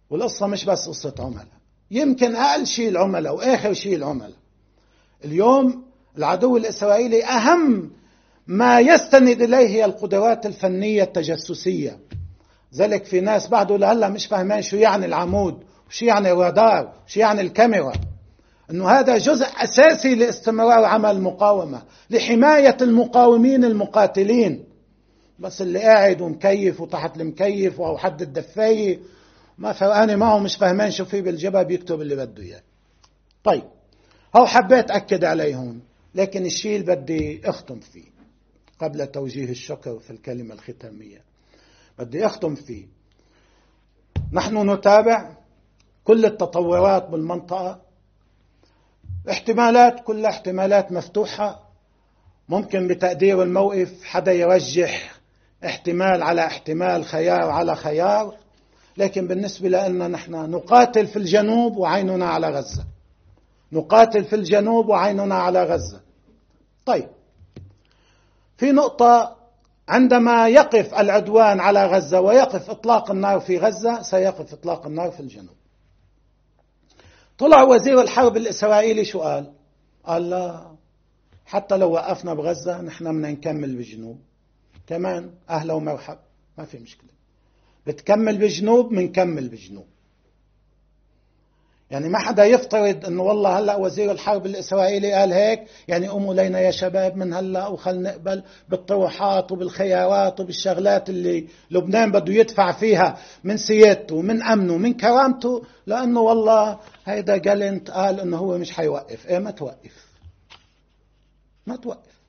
والقصة مش بس قصة عملاء، يمكن أقل شيء العملاء وآخر شيء العملاء. اليوم العدو الإسرائيلي أهم ما يستند إليه هي القدرات الفنية التجسسية. ذلك في ناس بعده لهلا مش فاهمين شو يعني العمود وشو يعني الرادار وشو يعني الكاميرا، أنه هذا جزء أساسي لاستمرار عمل المقاومة، لحماية المقاومين المقاتلين. بس اللي قاعد ومكيف وتحت المكيف أو حد الدفاية ما فرقاني معه، مش فاهمين شو فيه بالجبهة، بيكتب اللي بده إياه. طيب هو حبيت أكد عليهم، لكن الشيء اللي بدي أختم فيه قبل توجيه الشكر في الكلمة الختامية بدي أختم فيه، نحن نتابع كل التطورات بالمنطقة، احتمالات كلها احتمالات مفتوحة. ممكن بتقدير الموقف حدا يرجح احتمال على احتمال، خيار على خيار، لكن بالنسبة لنا نحن نقاتل في الجنوب وعيننا على غزة، نقاتل في الجنوب وعيننا على غزة. طيب في نقطة، عندما يقف العدوان على غزة ويقف إطلاق النار في غزة سيقف إطلاق النار في الجنوب. طلع وزير الحرب الإسرائيلي شو قال؟ قال لا، حتى لو وقفنا بغزة نحن بدنا نكمل بالجنوب كمان، أهلا ومرحب، ما في مشكلة، بتكمل بالجنوب منكمل بالجنوب. يعني ما حدا يفترض انه والله هلا وزير الحرب الاسرائيلي قال هيك يعني قوموا لينا يا شباب من هلا وخل نقبل بالطروحات وبالخيارات وبالشغلات اللي لبنان بده يدفع فيها من سيادته ومن امنه ومن كرامته، لانه والله هيدا جالنت قال انه هو مش حيوقف. ايه ما توقف، ما توقف.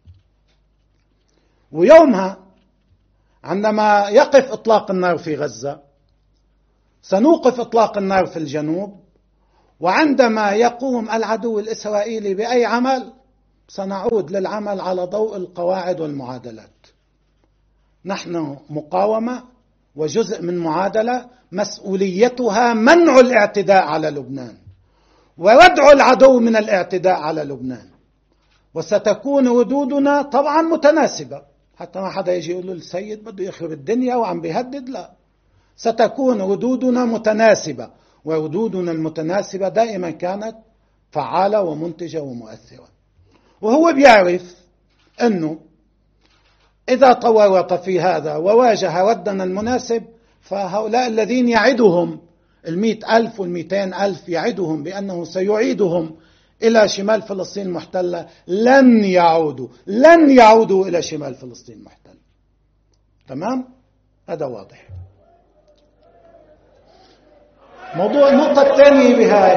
ويومها عندما يقف اطلاق النار في غزة سنوقف اطلاق النار في الجنوب، وعندما يقوم العدو الإسرائيلي بأي عمل سنعود للعمل على ضوء القواعد والمعادلات. نحن مقاومة وجزء من معادلة مسؤوليتها منع الاعتداء على لبنان وردع العدو من الاعتداء على لبنان، وستكون ردودنا طبعا متناسبة، حتى ما حدا يجي يقول له السيد بده يخرب الدنيا وعم بيهدد، لا، ستكون ردودنا متناسبة، وردودنا المتناسبة دائما كانت فعالة ومنتجة ومؤثرة. وهو بيعرف أنه إذا طورت في هذا وواجه ردنا المناسب، فهؤلاء الذين يعدهم المئة ألف والمئتين ألف يعدهم بأنه سيعيدهم إلى شمال فلسطين المحتلة، لن يعودوا لن يعودوا إلى شمال فلسطين المحتلة. تمام؟ هذا واضح. موضوع النقطة الثانية بهاي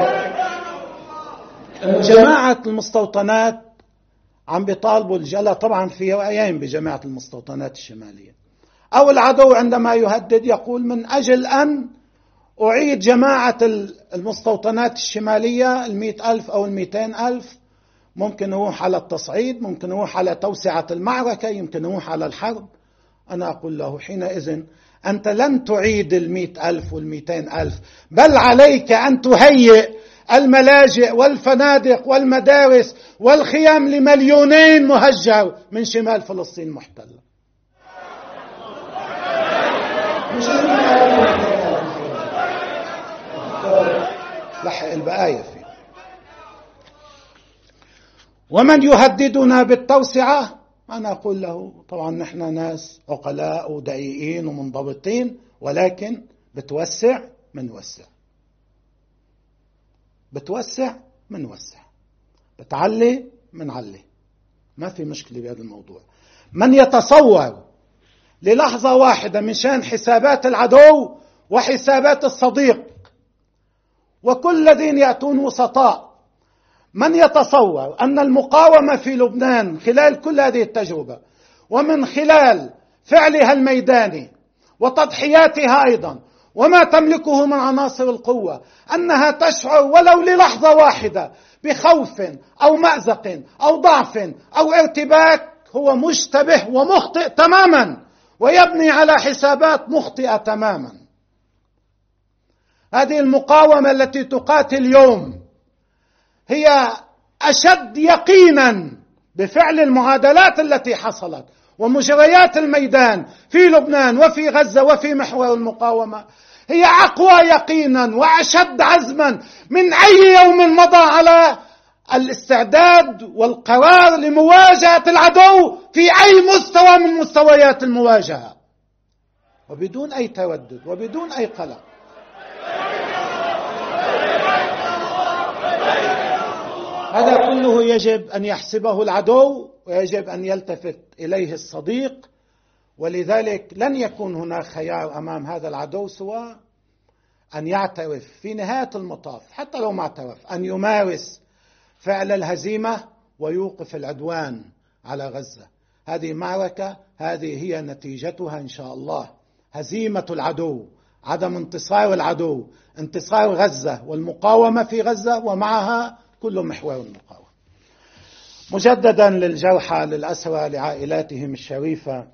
أن جماعة المستوطنات عم بيطالبوا الجلاء، طبعا في رأيين بجماعة المستوطنات الشمالية. أو العدو عندما يهدد يقول من أجل أن أعيد جماعة المستوطنات الشمالية المئة ألف أو المئتين ألف، ممكن يروح على التصعيد، ممكن يروح على توسعة المعركة، يمكن يروح على الحرب. أنا أقول له حينئذ أنت لن تعيد المئة ألف والمئتين ألف، بل عليك أن تهيئ الملاجئ والفنادق والمدارس والخيام لمليونين مهجر من شمال فلسطين المحتلة. لحق البقايا فيه. ومن يهددنا بالتوسعة أنا أقول له طبعا نحن ناس عقلاء ودقيقين ومنضبطين، ولكن بتوسع من وسع، بتوسع من وسع، بتعلي من علي، ما في مشكلة بهذا الموضوع. من يتصور للحظة واحدة من شان حسابات العدو وحسابات الصديق وكل الذين يأتون وسطاء، من يتصور أن المقاومة في لبنان خلال كل هذه التجربة ومن خلال فعلها الميداني وتضحياتها أيضا وما تملكه من عناصر القوة أنها تشعر ولو للحظة واحدة بخوف أو مأزق أو ضعف أو ارتباك، هو مشتبه ومخطئ تماما ويبني على حسابات مخطئة تماما. هذه المقاومة التي تقاتل اليوم هي أشد يقينا بفعل المعادلات التي حصلت ومجريات الميدان في لبنان وفي غزة وفي محور المقاومة، هي أقوى يقينا وأشد عزما من أي يوم مضى على الاستعداد والقرار لمواجهة العدو في أي مستوى من مستويات المواجهة، وبدون أي تردد وبدون أي قلق. هذا كله يجب أن يحسبه العدو ويجب أن يلتفت إليه الصديق، ولذلك لن يكون هناك خيار أمام هذا العدو سوى أن يعترف في نهاية المطاف، حتى لو ما اعترف، أن يمارس فعل الهزيمة ويوقف العدوان على غزة. هذه معركة، هذه هي نتيجتها إن شاء الله، هزيمة العدو، عدم انتصار العدو، انتصار غزة والمقاومة في غزة ومعها كل محور المقاومة. مجددا للجرحى للأسرى لعائلاتهم الشريفة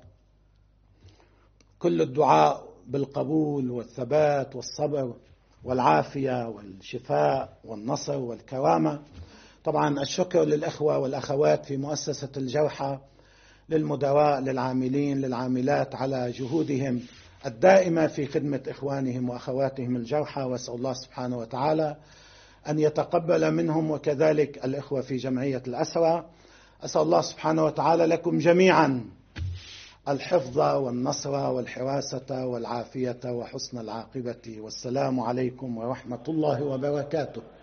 كل الدعاء بالقبول والثبات والصبر والعافية والشفاء والنصر والكرامة. طبعا الشكر للإخوة والأخوات في مؤسسة الجرحى، للمدراء، للعاملين، للعاملات على جهودهم الدائمة في خدمة إخوانهم وأخواتهم الجرحى، وأسأل الله سبحانه وتعالى أن يتقبل منهم، وكذلك الإخوة في جمعية الأسرى. أسأل الله سبحانه وتعالى لكم جميعا الحفظ والنصر والحراسة والعافية وحسن العاقبة، والسلام عليكم ورحمة الله وبركاته.